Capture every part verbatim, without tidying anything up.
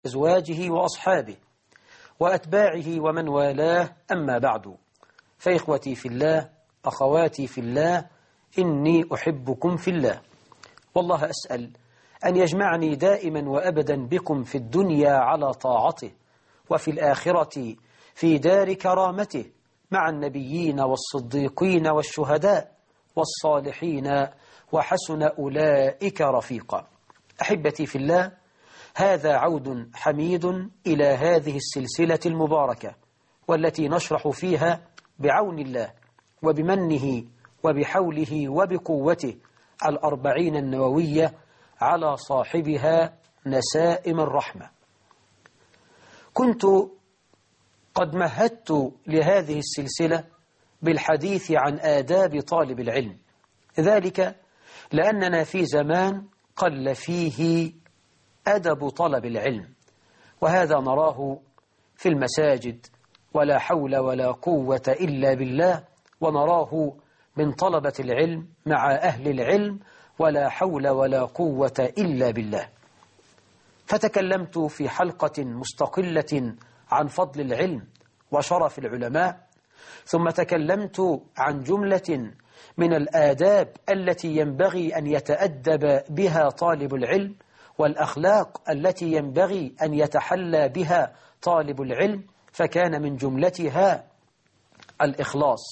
أزواجه وأصحابه وأتباعه ومن والاه، أما بعد، فإخوتي في الله، أخواتي في الله، إني أحبكم في الله، والله أسأل أن يجمعني دائما وأبدا بكم في الدنيا على طاعته، وفي الآخرة في دار كرامته مع النبيين والصديقين والشهداء والصالحين، وحسن أولئك رفيقا. أحبتي في الله، هذا عود حميد إلى هذه السلسلة المباركة، والتي نشرح فيها بعون الله وبمنه وبحوله وبقوته الأربعين النووية على صاحبها نسائم الرحمة. كنت قد مهدت لهذه السلسلة بالحديث عن آداب طالب العلم، ذلك لأننا في زمان قل فيه أدب طلب العلم، وهذا نراه في المساجد، ولا حول ولا قوة إلا بالله، ونراه من طلبة العلم مع أهل العلم، ولا حول ولا قوة إلا بالله. فتكلمت في حلقة مستقلة عن فضل العلم وشرف العلماء، ثم تكلمت عن جملة من الآداب التي ينبغي أن يتأدب بها طالب العلم، والأخلاق التي ينبغي أن يتحلى بها طالب العلم، فكان من جملتها الإخلاص،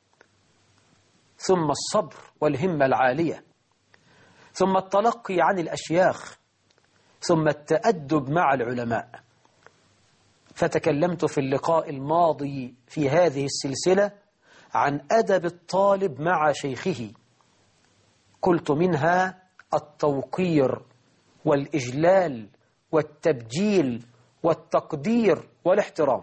ثم الصبر والهمة العالية، ثم التلقي عن الأشياخ، ثم التأدب مع العلماء. فتكلمت في اللقاء الماضي في هذه السلسلة عن أدب الطالب مع شيخه، قلت منها التوقير والإجلال والتبجيل والتقدير والاحترام،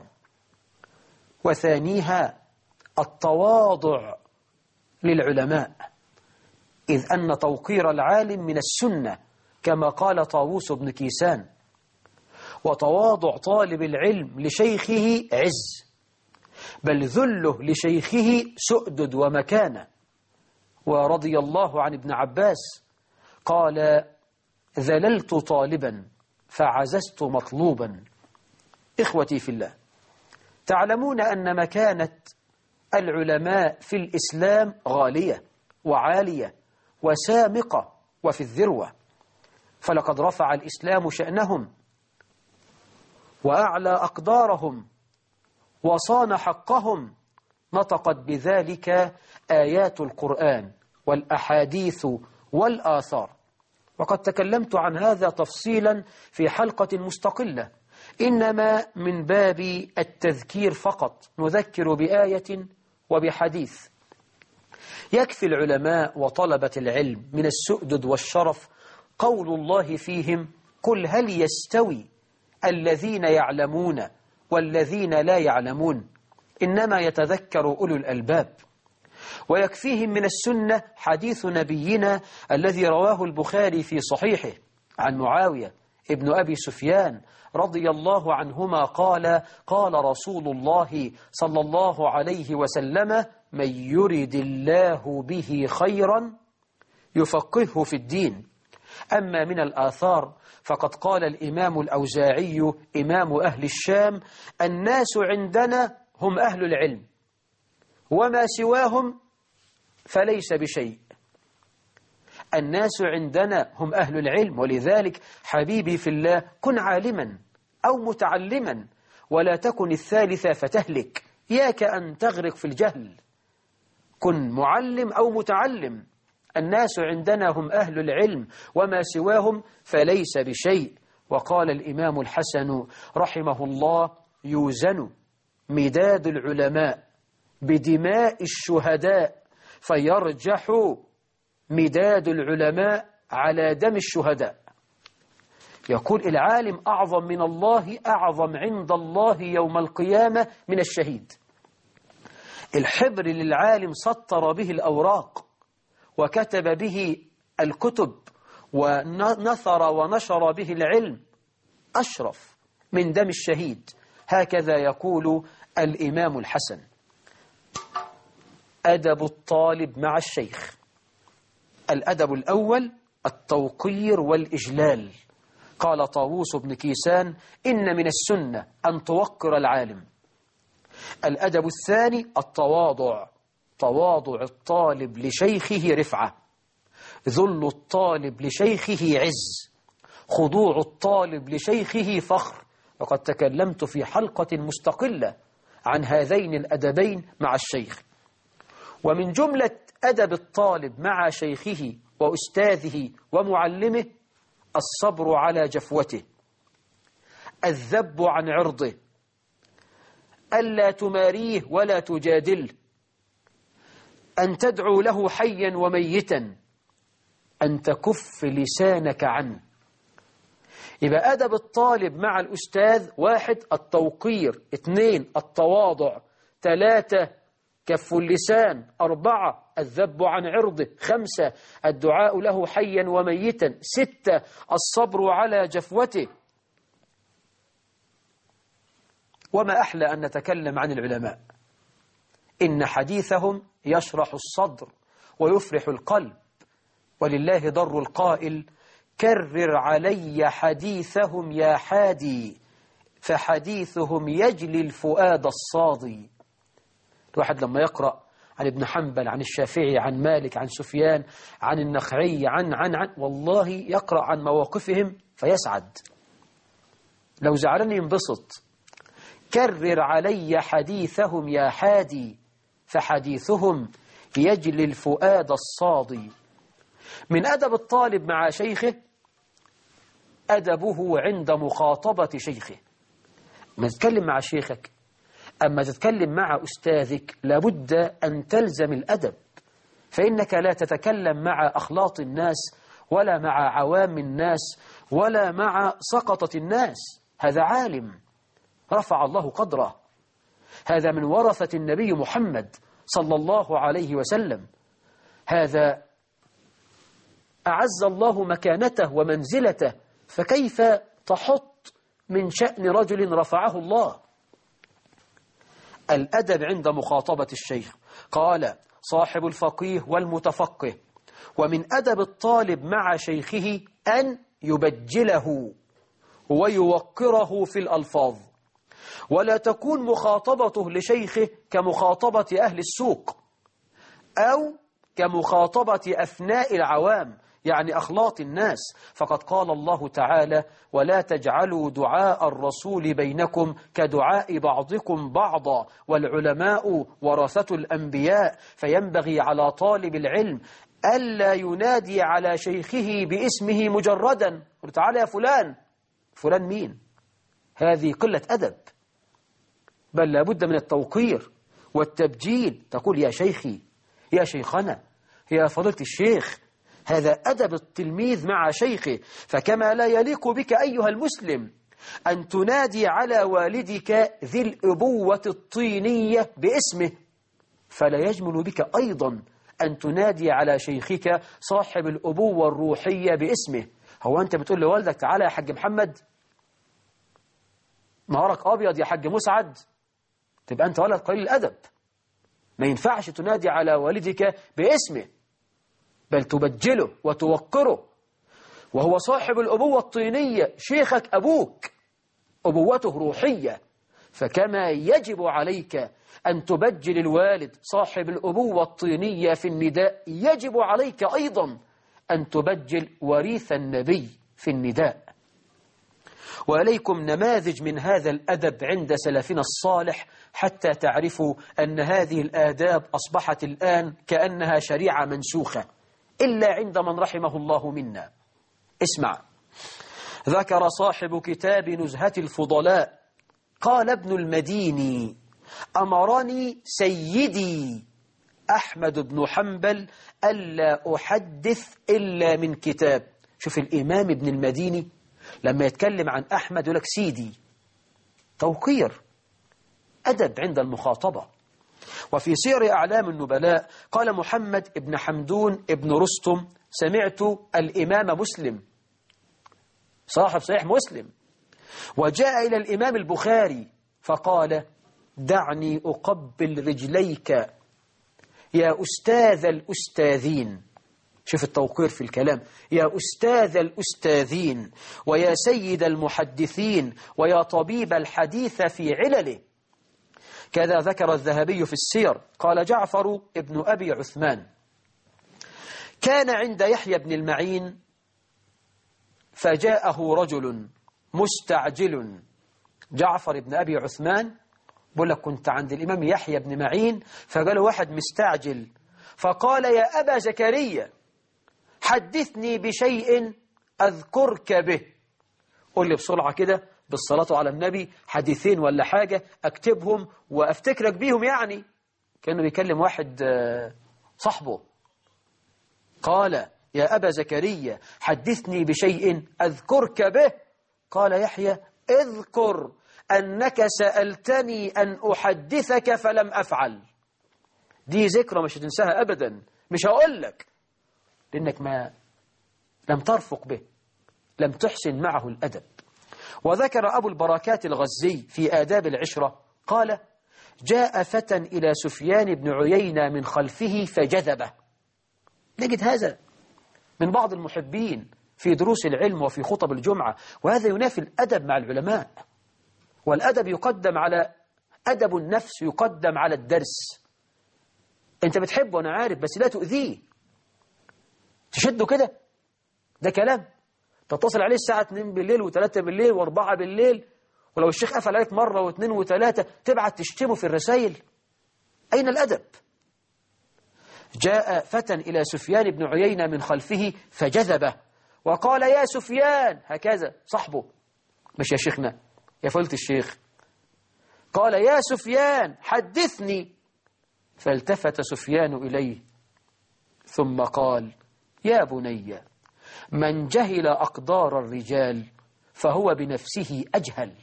وثانيها التواضع للعلماء، إذ أن توقير العالم من السنة كما قال طاووس بن كيسان، وتواضع طالب العلم لشيخه عز، بل ذله لشيخه سؤدد ومكانة. ورضي الله عن ابن عباس قال: ذللت طالبا فعززت مطلوبا. إخوتي في الله، تعلمون أن مكانة العلماء في الإسلام غالية وعالية وسامقة وفي الذروة، فلقد رفع الإسلام شأنهم وأعلى أقدارهم وصان حقهم، نطقت بذلك آيات القرآن والأحاديث والآثار، وقد تكلمت عن هذا تفصيلا في حلقة مستقلة، إنما من باب التذكير فقط، نذكر بآية وبحديث. يكفي العلماء وطلبة العلم من السؤدد والشرف قول الله فيهم: قل هل يستوي الذين يعلمون والذين لا يعلمون، إنما يتذكر أولو الألباب. ويكفيهم من السنة حديث نبينا الذي رواه البخاري في صحيحه عن معاوية ابن أبي سفيان رضي الله عنهما قال: قال رسول الله صلى الله عليه وسلم: من يرد الله به خيرا يفقهه في الدين. أما من الآثار فقد قال الإمام الأوزاعي إمام أهل الشام: الناس عندنا هم أهل العلم، وما سواهم فليس بشيء. الناس عندنا هم أهل العلم، ولذلك حبيبي في الله كن عالما أو متعلما، ولا تكن الثالثة فتهلك، إياك أن تغرق في الجهل، كن معلم أو متعلم. الناس عندنا هم أهل العلم، وما سواهم فليس بشيء. وقال الإمام الحسن رحمه الله: يوزن مداد العلماء بدماء الشهداء، فيرجح مداد العلماء على دم الشهداء. يقول العالم أعظم من الله، أعظم عند الله يوم القيامة من الشهيد. الحبر للعالم سطر به الأوراق وكتب به الكتب ونثر ونشر به العلم، أشرف من دم الشهيد. هكذا يقول الإمام الحسن. أدب الطالب مع الشيخ: الأدب الأول التوقير والإجلال، قال طاووس بن كيسان: إن من السنة أن توقر العالم. الأدب الثاني التواضع، تواضع الطالب لشيخه رفعة، ذل الطالب لشيخه عز، خضوع الطالب لشيخه فخر. وقد تكلمت في حلقة مستقلة عن هذين الأدبين مع الشيخ. ومن جملة أدب الطالب مع شيخه وأستاذه ومعلمه الصبر على جفوته، الذب عن عرضه، ألا تماريه ولا تجادله، أن تدعو له حيا وميتا، أن تكف لسانك عنه. يبقى أدب الطالب مع الأستاذ: واحد التوقير، اثنين التواضع، ثلاثة كف اللسان، أربعة الذب عن عرضه، خمسة الدعاء له حيا وميتا، ستة الصبر على جفوته. وما أحلى أن نتكلم عن العلماء، إن حديثهم يشرح الصدر ويفرح القلب، ولله ضر القائل: كرر علي حديثهم يا حادي، فحديثهم يجلي الفؤاد الصاضي. الواحد لما يقرأ عن ابن حنبل، عن الشافعي، عن مالك، عن سفيان، عن النخعي، عن عن عن والله يقرأ عن مواقفهم فيسعد، لو زعلني ينبسط. كرر علي حديثهم يا حادي، فحديثهم يجلي الفؤاد الصاضي. من أدب الطالب مع شيخه أدبه عند مخاطبة شيخه. ما تتكلم مع شيخك، أما تتكلم مع أستاذك لابد أن تلزم الأدب، فإنك لا تتكلم مع أخلاط الناس ولا مع عوام الناس ولا مع سقطة الناس. هذا عالم رفع الله قدره، هذا من ورثة النبي محمد صلى الله عليه وسلم، هذا أعز الله مكانته ومنزلته، فكيف تحط من شأن رجل رفعه الله؟ الأدب عند مخاطبة الشيخ. قال صاحب الفقيه والمتفقه: ومن أدب الطالب مع شيخه أن يبجله ويوقره في الألفاظ، ولا تكون مخاطبته لشيخه كمخاطبة أهل السوق أو كمخاطبة أفناء العوام، يعني أخلاط الناس. فقد قال الله تعالى: ولا تجعلوا دعاء الرسول بينكم كدعاء بعضكم بعضا والعلماء ورثة الأنبياء، فينبغي على طالب العلم ألا ينادي على شيخه باسمه مجردا. قل تعالى يا فلان. فلان مين؟ هذه قلة أدب، بل لابد من التوقير والتبجيل. تقول يا شيخي، يا شيخنا، يا فضيلة الشيخ. هذا أدب التلميذ مع شيخه. فكما لا يليق بك أيها المسلم أن تنادي على والدك ذي الأبوة الطينية باسمه، فلا يجمل بك أيضا أن تنادي على شيخك صاحب الأبوة الروحية باسمه. هو أنت بتقول لوالدك تعالى يا حاج محمد؟ نهارك أبيض يا حاج مسعد؟ تبقى أنت ولد قليل الأدب. ما ينفعش تنادي على والدك باسمه، بل تبجله وتوقره، وهو صاحب الأبوة الطينية، شيخك أبوك، أبوته روحية. فكما يجب عليك أن تبجل الوالد صاحب الأبوة الطينية في النداء، يجب عليك أيضا أن تبجل وريث النبي في النداء. وإليكم نماذج من هذا الأدب عند سلفنا الصالح حتى تعرفوا أن هذه الآداب أصبحت الآن كأنها شريعة منسوخة، إلا عند من رحمه الله منا. اسمع، ذكر صاحب كتاب نزهة الفضلاء: قال ابن المديني: أمرني سيدي أحمد بن حنبل ألا أحدث إلا من كتاب. شوف الإمام ابن المديني لما يتكلم عن أحمد يقول لك سيدي، توقير، أدب عند المخاطبة. وفي سير أعلام النبلاء قال محمد بن حمدون بن رستم: سمعت الإمام مسلم صاحب صحيح مسلم وجاء إلى الإمام البخاري فقال: دعني أقبل رجليك يا أستاذ الأستاذين. شوف التوقير في الكلام: يا أستاذ الأستاذين، ويا سيد المحدثين، ويا طبيب الحديث في علله. كذا ذكر الذهبي في السير قال جعفر ابن أبي عثمان: كان عند يحيى بن المعين فجاءه رجل مستعجل. جعفر بن أبي عثمان بقول لك كنت عند الإمام يحيى بن معين فقال واحد مستعجل، فقال: يا أبا زكريا حدثني بشيء أذكرك به. قل لي بسرعة كده بالصلاة على النبي حديثين ولا حاجة أكتبهم وأفتكرك بيهم، يعني كأنه بيكلم واحد صاحبه. قال: يا أبا زكريا حدثني بشيء أذكرك به. قال يحيى: اذكر أنك سألتني أن أحدثك فلم أفعل. دي ذكرى مش هتنساها أبدا، مش هقول لك، لأنك ما لم ترفق به، لم تحسن معه الأدب. وذكر أبو البركات الغزي في آداب العشرة قال: جاء فتى إلى سفيان بن عيينة من خلفه فجذبه. نجد هذا من بعض المحبين في دروس العلم وفي خطب الجمعة، وهذا ينافي الأدب مع العلماء. والأدب يقدم على أدب النفس، يقدم على الدرس. أنت بتحبه أنا عارف، بس لا تؤذيه، تشده كده، ده كلام. تتصل عليه الساعة اتنين بالليل وثلاثة بالليل واربعة بالليل، ولو الشيخ قفل عليك مرة واثنين وثلاثة تبعت تشتمه في الرسائل. أين الأدب؟ جاء فتى إلى سفيان بن عيينة من خلفه فجذبه وقال: يا سفيان، هكذا صاحبه، مش يا شيخنا، يا فضيلة الشيخ. قال: يا سفيان حدثني. فالتفت سفيان إليه ثم قال: يا بني، من جهل أقدار الرجال فهو بنفسه أجهل.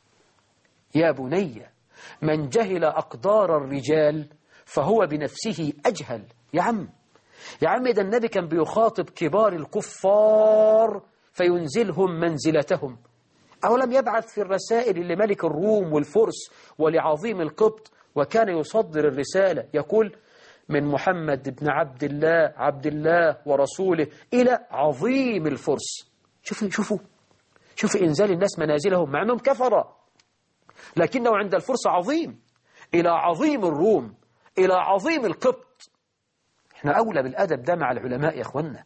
يا بني، من جهل أقدار الرجال فهو بنفسه أجهل. يا عم يا عم ده النبي كان بيخاطب كبار الكفار فينزلهم منزلتهم. أولم يبعث في الرسائل لملك الروم والفرس ولعظيم القبط، وكان يصدر الرسالة يقول: من محمد بن عبد الله عبد الله ورسوله إلى عظيم الفرس. شوفوا شوفوا شوفوا إنزال الناس منازلهم مع أنهم كفرة، لكنه عند الفرس عظيم، إلى عظيم الروم، إلى عظيم القبط. احنا أولى بالأدب ده مع العلماء يا أخوانا.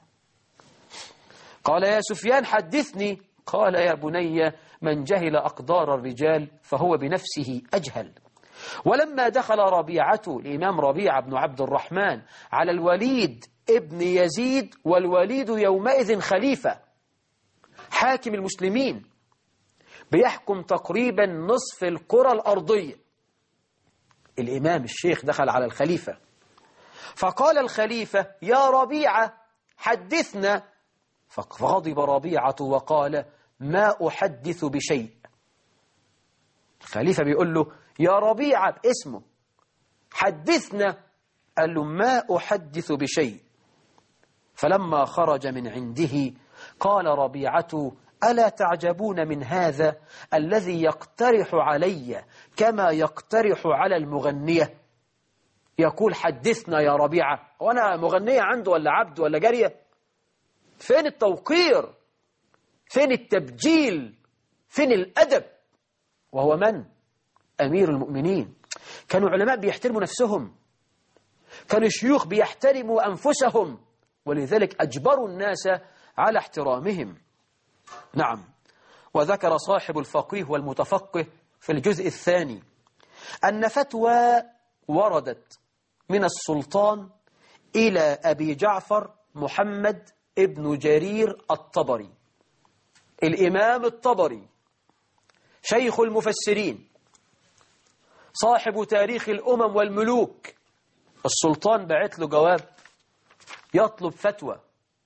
قال: يا سفيان حدثني. قال: يا بني، من جهل أقدار الرجال فهو بنفسه أجهل. ولما دخل ربيعة، الإمام ربيعة بن عبد الرحمن، على الوليد ابن يزيد، والوليد يومئذ خليفة حاكم المسلمين بيحكم تقريبا نصف الكرة الأرضية. الإمام الشيخ دخل على الخليفة فقال الخليفة: يا ربيعة حدثنا. فغضب ربيعة وقال: ما أحدث بشيء. الخليفة بيقول له: يا ربيعة باسمه، حدثنا. قال له: ما أحدث بشيء. فلما خرج من عنده قال ربيعة: ألا تعجبون من هذا الذي يقترح علي كما يقترح على المغنية؟ يقول: حدثنا يا ربيعة. وأنا مغنية عنده ولا عبد ولا جارية؟ فين التوقير؟ فين التبجيل؟ فين الأدب؟ وهو من؟ أمير المؤمنين. كانوا علماء بيحترموا نفسهم، كانوا شيوخ بيحترموا أنفسهم، ولذلك أجبروا الناس على احترامهم. نعم. وذكر صاحب الفقيه والمتفقه في الجزء الثاني أن فتوى وردت من السلطان إلى أبي جعفر محمد ابن جرير الطبري، الإمام الطبري شيخ المفسرين، صاحب تاريخ الأمم والملوك. السلطان بعت له جواب يطلب فتوى،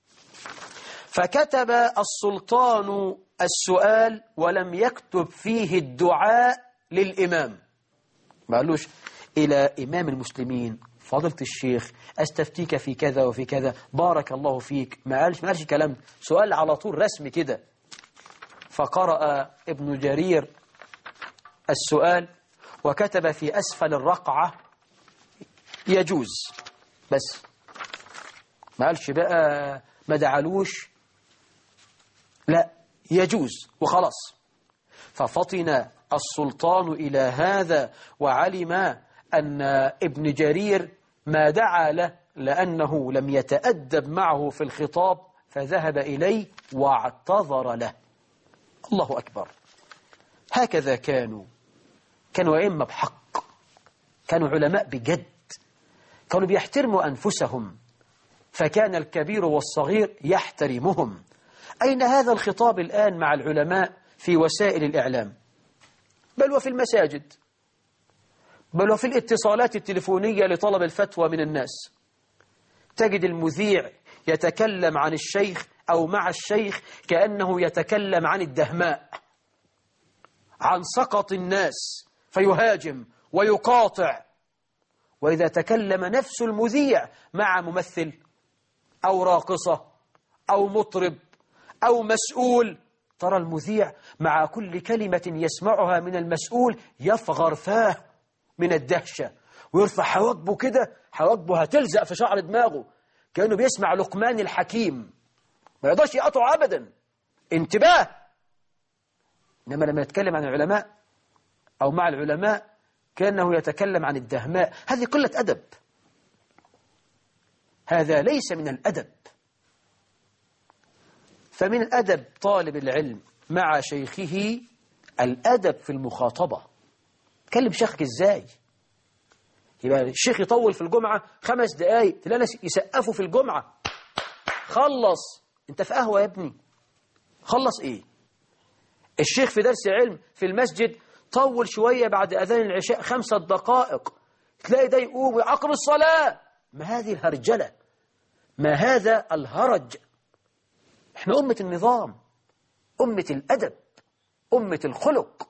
فكتب السلطان السؤال ولم يكتب فيه الدعاء للإمام. ما قالوش: إلى إمام المسلمين فضيلة الشيخ أستفتيك في كذا وفي كذا، بارك الله فيك. ما قالش ما قالش كلام، سؤال على طول رسمي كده. فقرأ ابن جرير السؤال وكتب في أسفل الرقعة: يجوز، بس ما قالش بقى ما دعلوش، لا يجوز وخلاص. ففطن السلطان إلى هذا وعلم أن ابن جرير ما دعا له لأنه لم يتأدب معه في الخطاب، فذهب إليه واعتذر له. الله أكبر. هكذا كانوا كانوا أئمة بحق، كانوا علماء بجد، كانوا بيحترموا أنفسهم، فكان الكبير والصغير يحترمهم. أين هذا الخطاب الآن مع العلماء في وسائل الإعلام، بل وفي المساجد، بل وفي الاتصالات التليفونية لطلب الفتوى من الناس؟ تجد المذيع يتكلم عن الشيخ أو مع الشيخ كأنه يتكلم عن الدهماء، عن سقط الناس، فيهاجم ويقاطع. وإذا تكلم نفس المذيع مع ممثل أو راقصة أو مطرب أو مسؤول، ترى المذيع مع كل كلمة يسمعها من المسؤول يفغر فاه من الدهشة ويرفع حواجبه كده، حواجبه هتلزق في شعر دماغه كأنه بيسمع لقمان الحكيم، ما يقدرش يقطع أبدا. انتباه. إنما لما يتكلم عن العلماء أو مع العلماء كأنه يتكلم عن الدهماء. هذه قلة أدب، هذا ليس من الأدب. فمن أدب طالب العلم مع شيخه الأدب في المخاطبة. تكلم شيخك إزاي؟ يبقى الشيخ يطول في الجمعة خمس دقايق تلاقي ناس يسقفوا في الجمعة. خلص، انت في قهوة يا ابني، خلص ايه؟ الشيخ في درس علم في المسجد طول شوية بعد أذان العشاء خمسة دقائق، تلاقي ده يقوم ويعقب الصلاة. ما هذه الهرجلة، ما هذا الهرج. احنا أمة النظام، أمة الأدب، أمة الخلق.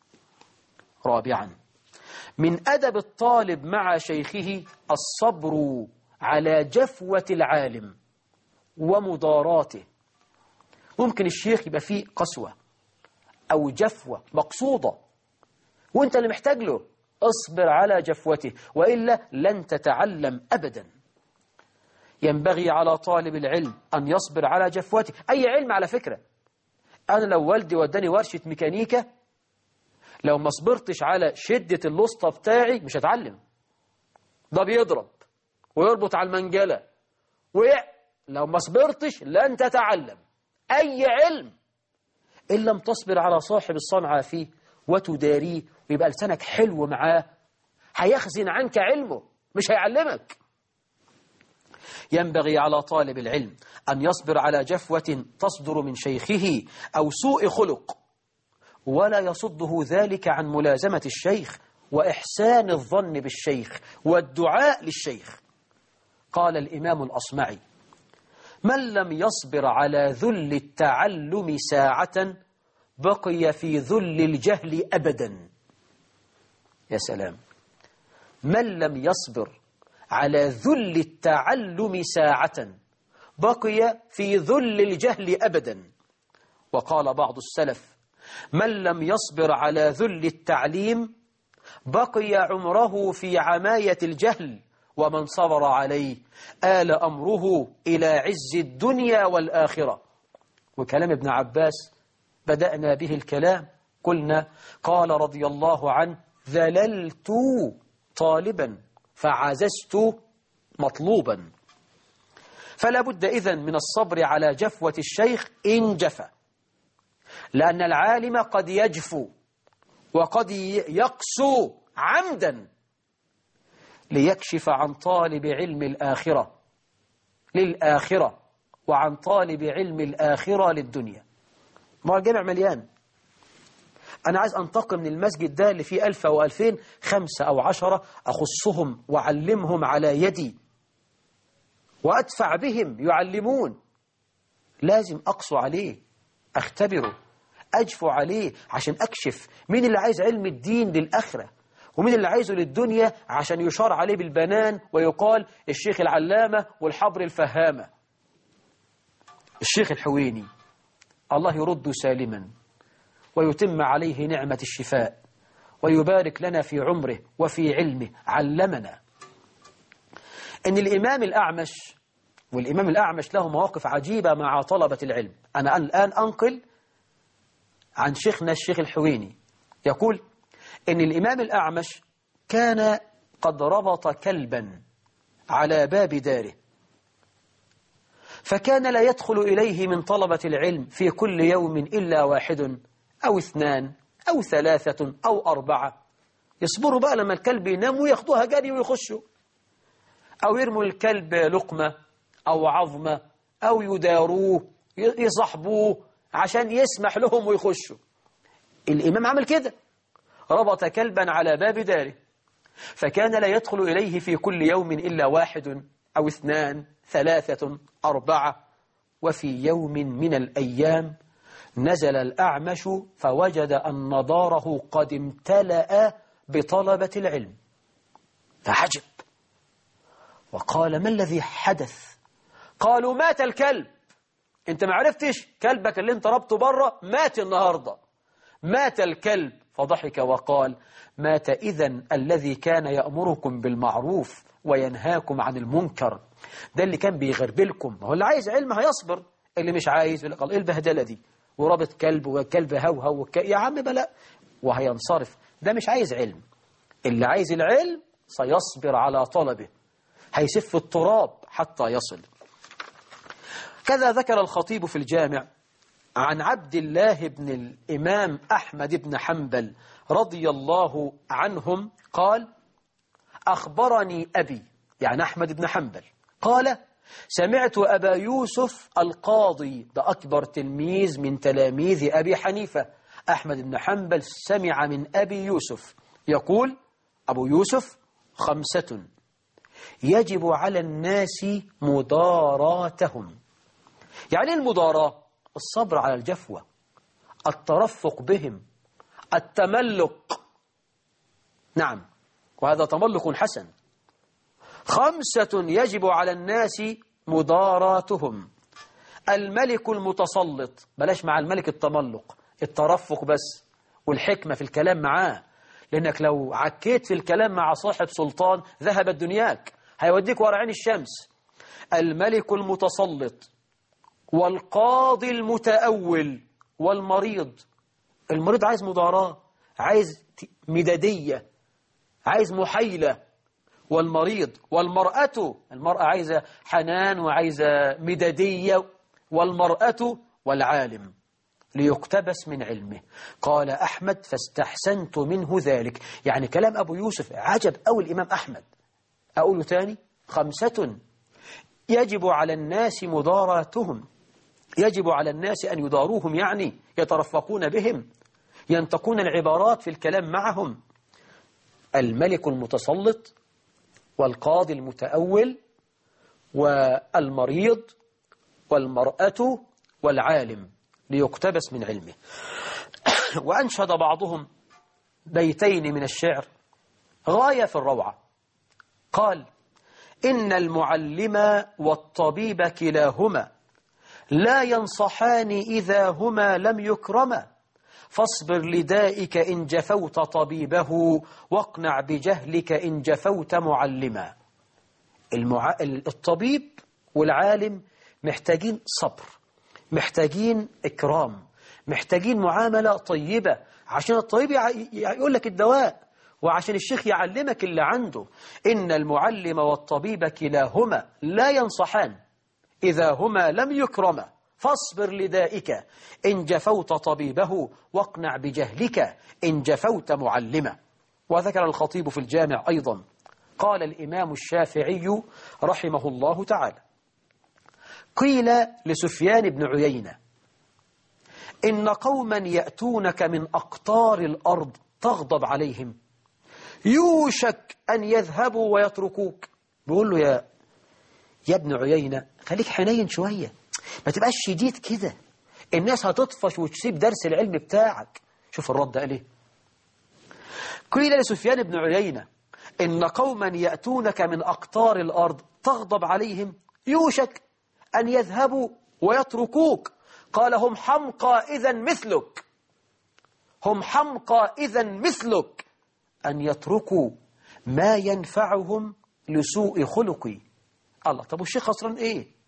رابعا، من أدب الطالب مع شيخه الصبر على جفوة العالم ومضاراته. ممكن الشيخ يبقى فيه قسوة أو جفوة مقصودة وانت اللي محتاج له، اصبر على جفوته وإلا لن تتعلم أبدا. ينبغي على طالب العلم أن يصبر على جفوته. أي علم على فكرة، أنا لو والدي وداني ورشة ميكانيكا، لو ما صبرتش على شدة اللسطة بتاعي مش هتعلم. ده بيضرب ويربط على المنجلة ويع لو ما صبرتش لن تتعلم أي علم إن لم تصبر على صاحب الصنعة فيه وتداريه ويبقى لسانك حلو معاه، هيخزن عنك علمه مش هيعلمك. ينبغي على طالب العلم أن يصبر على جفوة تصدر من شيخه أو سوء خلق، ولا يصده ذلك عن ملازمة الشيخ وإحسان الظن بالشيخ والدعاء للشيخ. قال الإمام الأصمعي: من لم يصبر على ذل التعلم ساعة بقي في ذل الجهل أبدا. يا سلام. من لم يصبر على ذل التعلم ساعة بقي في ذل الجهل أبدا. وقال بعض السلف: من لم يصبر على ذل التعليم بقي عمره في عماية الجهل، ومن صبر عليه آل أمره إلى عز الدنيا والآخرة. وكلام ابن عباس بدأنا به الكلام، قلنا قال رضي الله عنه: ذللت طالبا فعززت مطلوبا. فلا بد إذن من الصبر على جفوة الشيخ إن جفا، لأن العالم قد يجفو وقد يقسو عمدا ليكشف عن طالب علم الآخرة للآخرة وعن طالب علم الآخرة للدنيا. ما الجامع مليان، أنا عايز أنتقم من المسجد ده اللي فيه ألف أو ألفين، خمسة أو عشرة أخصهم وعلمهم على يدي وأدفع بهم يعلمون. لازم أقسو عليه، أختبره، أجفو عليه عشان أكشف مين اللي عايز علم الدين للآخرة ومين اللي عايزه للدنيا عشان يشار عليه بالبنان ويقال الشيخ العلامة والحبر الفهامة. الشيخ الحويني الله يرد سالما ويتم عليه نعمة الشفاء ويبارك لنا في عمره وفي علمه، علمنا إن الإمام الأعمش والإمام الأعمش له مواقف عجيبة مع طلبة العلم. أنا الآن أنقل عن شيخنا الشيخ الحويني، يقول إن الإمام الأعمش كان قد ربط كلبا على باب داره، فكان لا يدخل إليه من طلبة العلم في كل يوم إلا واحد أو اثنان أو ثلاثة أو أربعة، يصبروا بقى لما الكلب ينام وياخدوها جري ويخشوا، أو يرموا الكلب لقمة أو عظمة أو يداروه يصحبوه عشان يسمح لهم ويخشوا. الإمام عمل كده، ربط كلبا على باب داره، فكان لا يدخل إليه في كل يوم إلا واحد أو اثنان ثلاثة أربعة. وفي يوم من الأيام نزل الأعمش فوجد أن داره قد امتلأ بطلبة العلم، فعجب وقال: ما الذي حدث؟ قالوا: مات الكلب. انت ما عرفتش كلبك اللي انت ربطه بره مات النهاردة، مات الكلب. فضحك وقال: مات إذن الذي كان يأمركم بالمعروف وينهاكم عن المنكر. ده اللي كان بيغربلكم. هو اللي عايز علم هيصبر، اللي مش عايز يقول لك ايه البهدله دي، ورابط كلب وكلب هو هو وك... يا عم بلا، وهينصرف. ده مش عايز علم. اللي عايز العلم سيصبر على طلبه، هيسف التراب حتى يصل. كذا ذكر الخطيب في الجامع عن عبد الله بن الإمام أحمد بن حنبل رضي الله عنهم قال: أخبرني أبي، يعني أحمد بن حنبل، قال: سمعت أبا يوسف القاضي، ده أكبر تلميذ من تلاميذ أبي حنيفة، أحمد بن حنبل سمع من أبي يوسف يقول: أبو يوسف: خمسة يجب على الناس مداراتهم. يعني المداراة الصبر على الجفوة، الترفق بهم، التملق، نعم، وهذا تملق حسن. خمسة يجب على الناس مداراتهم: الملك المتسلط، بلاش مع الملك التملق، الترفق بس، والحكمة في الكلام معاه، لأنك لو عكيت في الكلام مع صاحب سلطان ذهبت دنياك، هيوديك ورا عين الشمس. الملك المتسلط، والقاضي المتأول، والمريض. المريض عايز مداراة، عايز مدادية، عايز محايلة. والمريض، والمرأة، المرأة عايزة حنان وعايزة مدادية. والمرأة، والعالم ليقتبس من علمه. قال أحمد: فاستحسنت منه ذلك. يعني كلام أبو يوسف عجب أو الإمام أحمد. أقوله تاني: خمسة يجب على الناس مداراتهم، يجب على الناس أن يداروهم، يعني يترفقون بهم، ينتقون العبارات في الكلام معهم: الملك المتسلط، والقاضي المتأول، والمريض، والمرأة، والعالم ليقتبس من علمه. وأنشد بعضهم بيتين من الشعر غاية في الروعة، قال: إن المعلم والطبيب كلاهما لا ينصحان إذا هما لم يكرما، فاصبر لدائك إن جفوت طبيبه، واقنع بجهلك إن جفوت معلما. المع... الطبيب والعالم محتاجين صبر، محتاجين إكرام، محتاجين معاملة طيبة، عشان الطبيب يع... يقول لك الدواء، وعشان الشيخ يعلمك اللي عنده. إن المعلم والطبيب كلاهما لا ينصحان إذا هما لم يكرما، فاصبر لدائك إن جفوت طبيبه، واقنع بجهلك إن جفوت معلمه. وذكر الخطيب في الجامع أيضا قال الإمام الشافعي رحمه الله تعالى: قيل لسفيان بن عيينة: إن قوما يأتونك من أقطار الأرض تغضب عليهم، يوشك أن يذهبوا ويتركوك. بيقول له: يا يا ابن عيينة، خليك حنين شوية، ما تبقاش شديد كده، الناس هتطفش وتسيب درس العلم بتاعك. شوف الرد قال ايه: قيل لسفيان بن عيينة: إن قوما يأتونك من أقطار الأرض تغضب عليهم، يوشك أن يذهبوا ويتركوك. قال: هم حمقى إذن مثلك، هم حمقى إذن مثلك، أن يتركوا ما ينفعهم لسوء خلقي. الله، طب والشيخ خسران إيه؟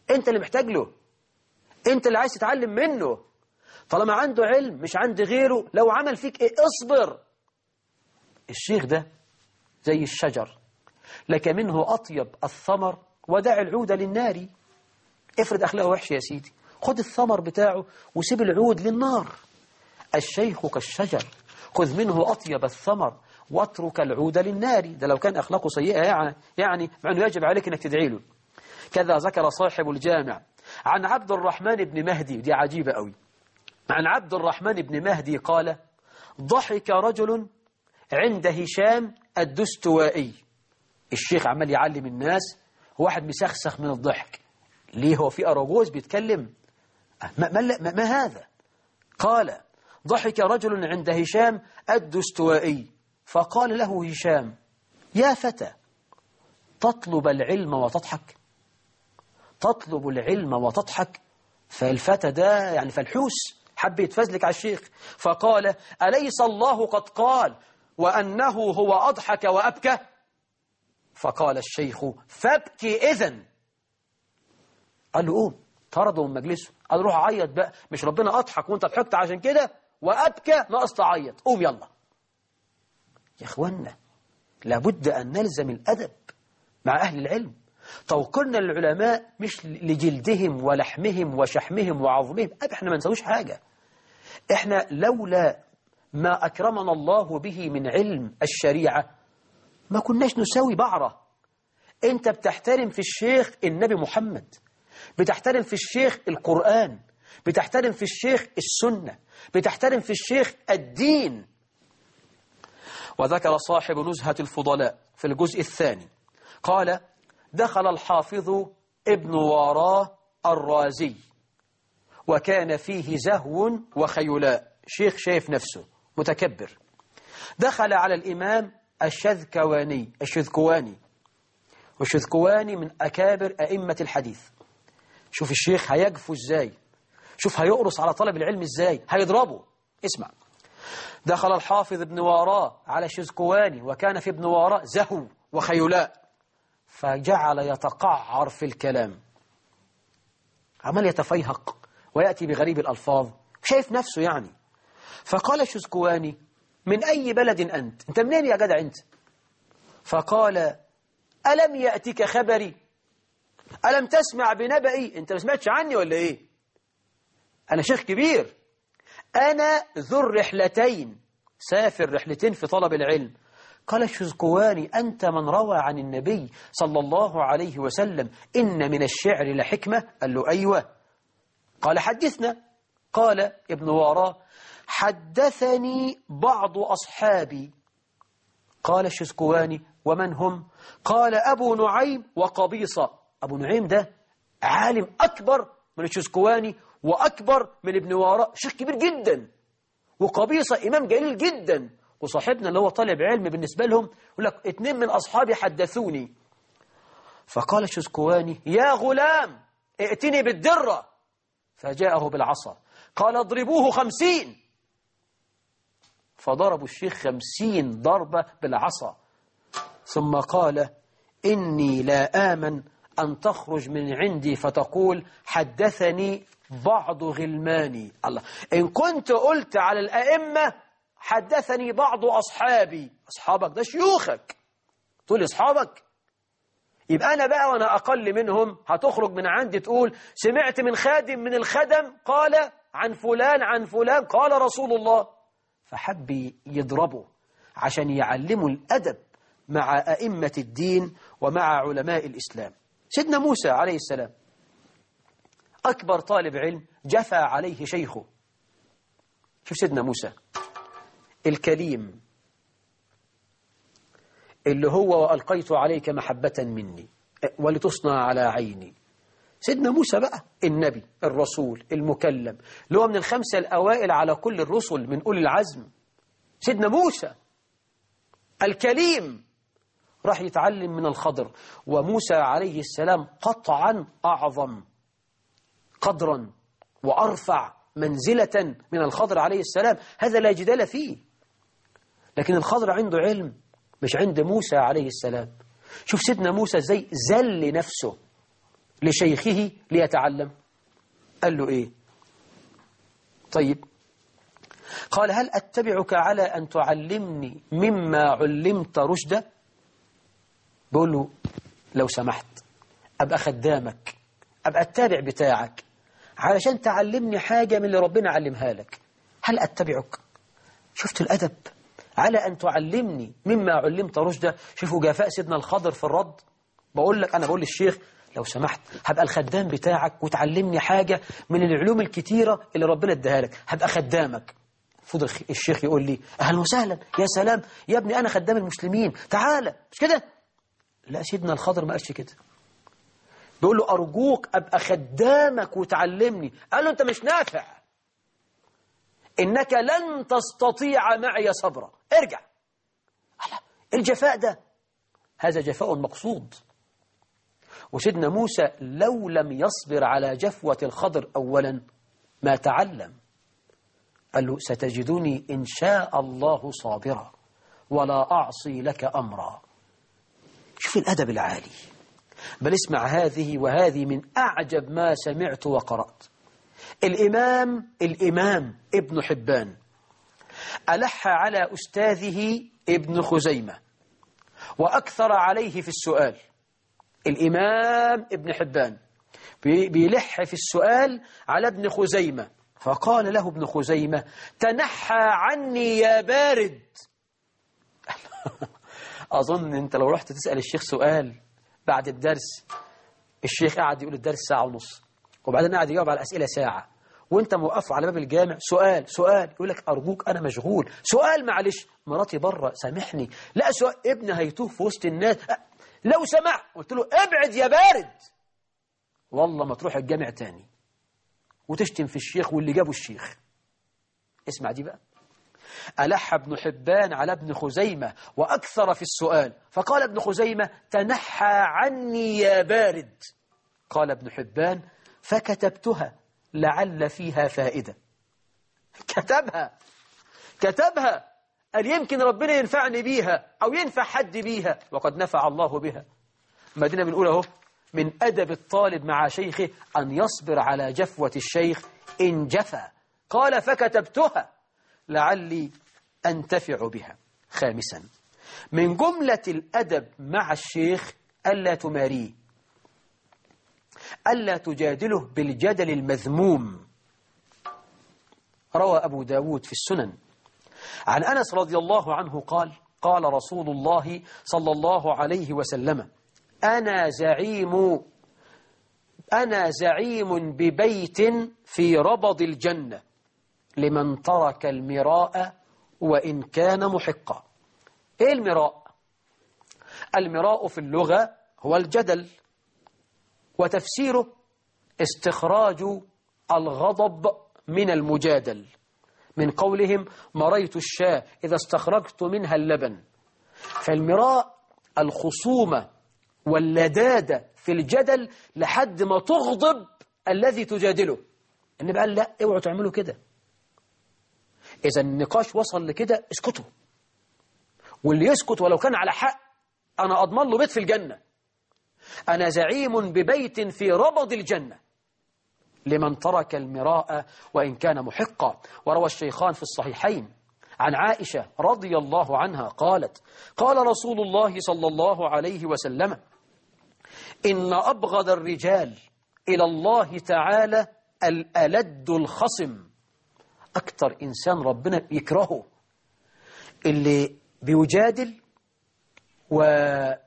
أنت اللي محتاج له، أنت اللي عايز تتعلم منه. طالما عنده علم مش عند غيره، لو عمل فيك إيه اصبر. الشيخ ده زي الشجر، لك منه أطيب الثمر ودع العود للنار. افرض أخلاقه وحش يا سيدي، خد الثمر بتاعه وسيب العود للنار. الشيخ كالشجر، خذ منه أطيب الثمر واترك العود للنار. ده لو كان أخلاقه سيئة يعني, يعني مع أنه يجب عليك أنك تدعي له. كذا ذكر صاحب الجامع عن عبد الرحمن بن مهدي، دي عجيبة قوي. عن عبد الرحمن بن مهدي قال: ضحك رجل عند هشام الدستوائي. الشيخ عمال يعلم الناس، واحد مسخسخ من الضحك. ليه؟ هو في أراجوز بيتكلم؟ ما, ما, ما, ما هذا؟ قال: ضحك رجل عند هشام الدستوائي فقال له هشام: يا فتى، تطلب العلم وتضحك؟ تطلب العلم وتضحك؟ فالفتى ده يعني فالحوس، حب يتفزلك على الشيخ، فقال: أليس الله قد قال وأنه هو أضحك وأبكى؟ فقال الشيخ: فابكي إذن. قال له: قوم. طرده من مجلسه، قال: روح عيط بقى، مش ربنا أضحك وانت ضحكت عشان كده وأبكى، ناقص تعيط، قوم يلا. يا إخوانا، لابد أن نلزم الأدب مع أهل العلم. توقرنا للعلماء مش لجلدهم ولحمهم وشحمهم وعظمهم، احنا ما نسويش حاجة. احنا لولا ما أكرمنا الله به من علم الشريعة ما كناش نساوي بعرة. انت بتحترم في الشيخ النبي محمد، بتحترم في الشيخ القرآن، بتحترم في الشيخ السنة، بتحترم في الشيخ الدين. وذكر صاحب نزهة الفضلاء في الجزء الثاني قال: دخل الحافظ ابن واراه الرازي وكان فيه زهو وخيلاء، شيخ شايف نفسه متكبر. دخل على الإمام الشذكواني الشذكواني والشذكواني من أكابر أئمة الحديث. شوف الشيخ هيجفو ازاي، شوف هيقرص على طلب العلم ازاي، هيضربه. اسمع: دخل الحافظ ابن واراه على الشذكواني وكان في ابن واراه زهو وخيلاء، فجعل يتقعر في الكلام، عمال يتفيهق ويأتي بغريب الألفاظ، شايف نفسه يعني. فقال الشذكواني: من أي بلد أنت؟ أنت منين يا جدع أنت؟ فقال: ألم يأتك خبري؟ ألم تسمع بنبئي؟ أنت ما سمعتش عني ولا إيه؟ أنا شيخ كبير، أنا ذو الرحلتين، سافر رحلتين في طلب العلم. قال الشذكواني: أنت من روى عن النبي صلى الله عليه وسلم إن من الشعر لحكمة؟ قال له: أيوة. قال: حدثنا. قال ابن واراه: حدثني بعض أصحابي. قال الشذكواني: ومن هم؟ قال: أبو نعيم وقبيصة. أبو نعيم ده عالم أكبر من الشذكواني وأكبر من ابن واراه، شيخ كبير جدا، وقبيصة إمام جليل جدا، وصاحبنا اللي هو طالب علم بالنسبة لهم يقول لك اتنين من أصحابي حدثوني. فقال الشذكواني: يا غلام ائتني بالدرة. فجاءه بالعصا، قال: اضربوه خمسين. فضربوا الشيخ خمسين ضربة بالعصا، ثم قال: إني لا آمن أن تخرج من عندي فتقول حدثني بعض غلماني. الله، إن كنت قلت على الأئمة حدثني بعض أصحابي، أصحابك ده شيوخك، تقول أصحابك، يبقى أنا بقى وأنا أقل منهم هتخرج من عندي تقول سمعت من خادم من الخدم قال عن فلان عن فلان قال رسول الله. فحب يضربه عشان يعلموا الأدب مع أئمة الدين ومع علماء الإسلام. سيدنا موسى عليه السلام أكبر طالب علم جفى عليه شيخه. شوف سيدنا موسى الكليم اللي هو وألقيت عليك محبة مني ولتصنع على عيني. سيدنا موسى بقى النبي الرسول المكلم اللي هو من الخمسة الأوائل على كل الرسل من أولي العزم. سيدنا موسى الكليم راح يتعلم من الخضر، وموسى عليه السلام قطعا أعظم قدرا وأرفع منزلة من الخضر عليه السلام، هذا لا جدال فيه. لكن الخضر عنده علم مش عند موسى عليه السلام. شوف سيدنا موسى زي زل نفسه لشيخه ليتعلم؟ قال له إيه؟ طيب، قال هل أتبعك على أن تعلمني مما علمت رشدا؟ بقول له لو سمحت أبقى خدامك، أبقى التابع بتاعك علشان تعلمني حاجة من اللي ربنا علمها لك. هل أتبعك؟ شفت الأدب؟ على أن تعلمني مما علمت رشدا. شوفوا جفاء سيدنا الخضر في الرد. بقول لك أنا بقول للشيخ لو سمحت هبقى الخدام بتاعك وتعلمني حاجة من العلوم الكتيرة اللي ربنا اداها لك، هبقى خدامك. فضل الشيخ يقول لي أهلا وسهلا، يا سلام يا ابني أنا خدام المسلمين، تعالى. مش كده؟ لا، سيدنا الخضر ما قالش كده. بيقول له أرجوك أبقى خدامك وتعلمني. قال له أنت مش نافع، إنك لن تستطيع معي صبرا، ارجع. الجفاء ده هذا جفاء مقصود. وسيدنا موسى لو لم يصبر على جفوة الخضر أولا ما تعلم. قال له ستجدني إن شاء الله صابرا ولا أعصي لك أمرا. شوف الأدب العالي. بل اسمع هذه، وهذه من أعجب ما سمعت وقرأت. الإمام الإمام ابن حبان ألح على أستاذه ابن خزيمة وأكثر عليه في السؤال. الإمام ابن حبان بيلح في السؤال على ابن خزيمة، فقال له ابن خزيمة تنحى عني يا بارد. أظن أنت لو رحت تسأل الشيخ سؤال بعد الدرس، الشيخ قاعد يقول الدرس ساعة ونص وبعدين قاعد يجاوب على أسئلة ساعة، وانت موقف على باب الجامع سؤال سؤال يقول لك أرجوك أنا مشغول، سؤال معلش مراتي بره سامحني، لا سؤال ابن هيتوه في وسط الناس، لو سمع قلت له ابعد يا بارد. والله ما تروح الجامع تاني وتشتم في الشيخ واللي جابوا الشيخ. اسمع دي بقى. ألح ابن حبان على ابن خزيمة وأكثر في السؤال، فقال ابن خزيمة تنحى عني يا بارد. قال ابن حبان فكتبتها لعل فيها فائدة. كتبها كتبها قال يمكن ربنا ينفعني بيها أو ينفع حد بيها، وقد نفع الله بها. مدينة بنقول اهو من أدب الطالب مع شيخه أن يصبر على جفوة الشيخ إن جفا. قال فكتبتها لعلي أنتفع بها. خامسا من جملة الأدب مع الشيخ ألا تماريه، ألا تجادله بالجدل المذموم. روى أبو داود في السنن عن أنس رضي الله عنه قال قال رسول الله صلى الله عليه وسلم أنا زعيم أنا زعيم ببيت في ربض الجنة لمن ترك المراء وإن كان محقا. إيه المراء؟ المراء في اللغة هو الجدل، وتفسيره استخراج الغضب من المجادل، من قولهم مريت الشاة إذا استخرجت منها اللبن. فالمراء الخصومة واللدادة في الجدل لحد ما تغضب الذي تجادله. النبي قال لا اوعوا تعملوا كده، إذا النقاش وصل لكده اسكتوا، واللي يسكت ولو كان على حق أنا أضمن له بيت في الجنة. أنا زعيم ببيت في ربض الجنة لمن ترك المراء وإن كان محقا. وروى الشيخان في الصحيحين عن عائشة رضي الله عنها قالت قال رسول الله صلى الله عليه وسلم إن أبغض الرجال إلى الله تعالى الألد الخصم. أكتر إنسان ربنا يكرهه اللي بيجادل وفي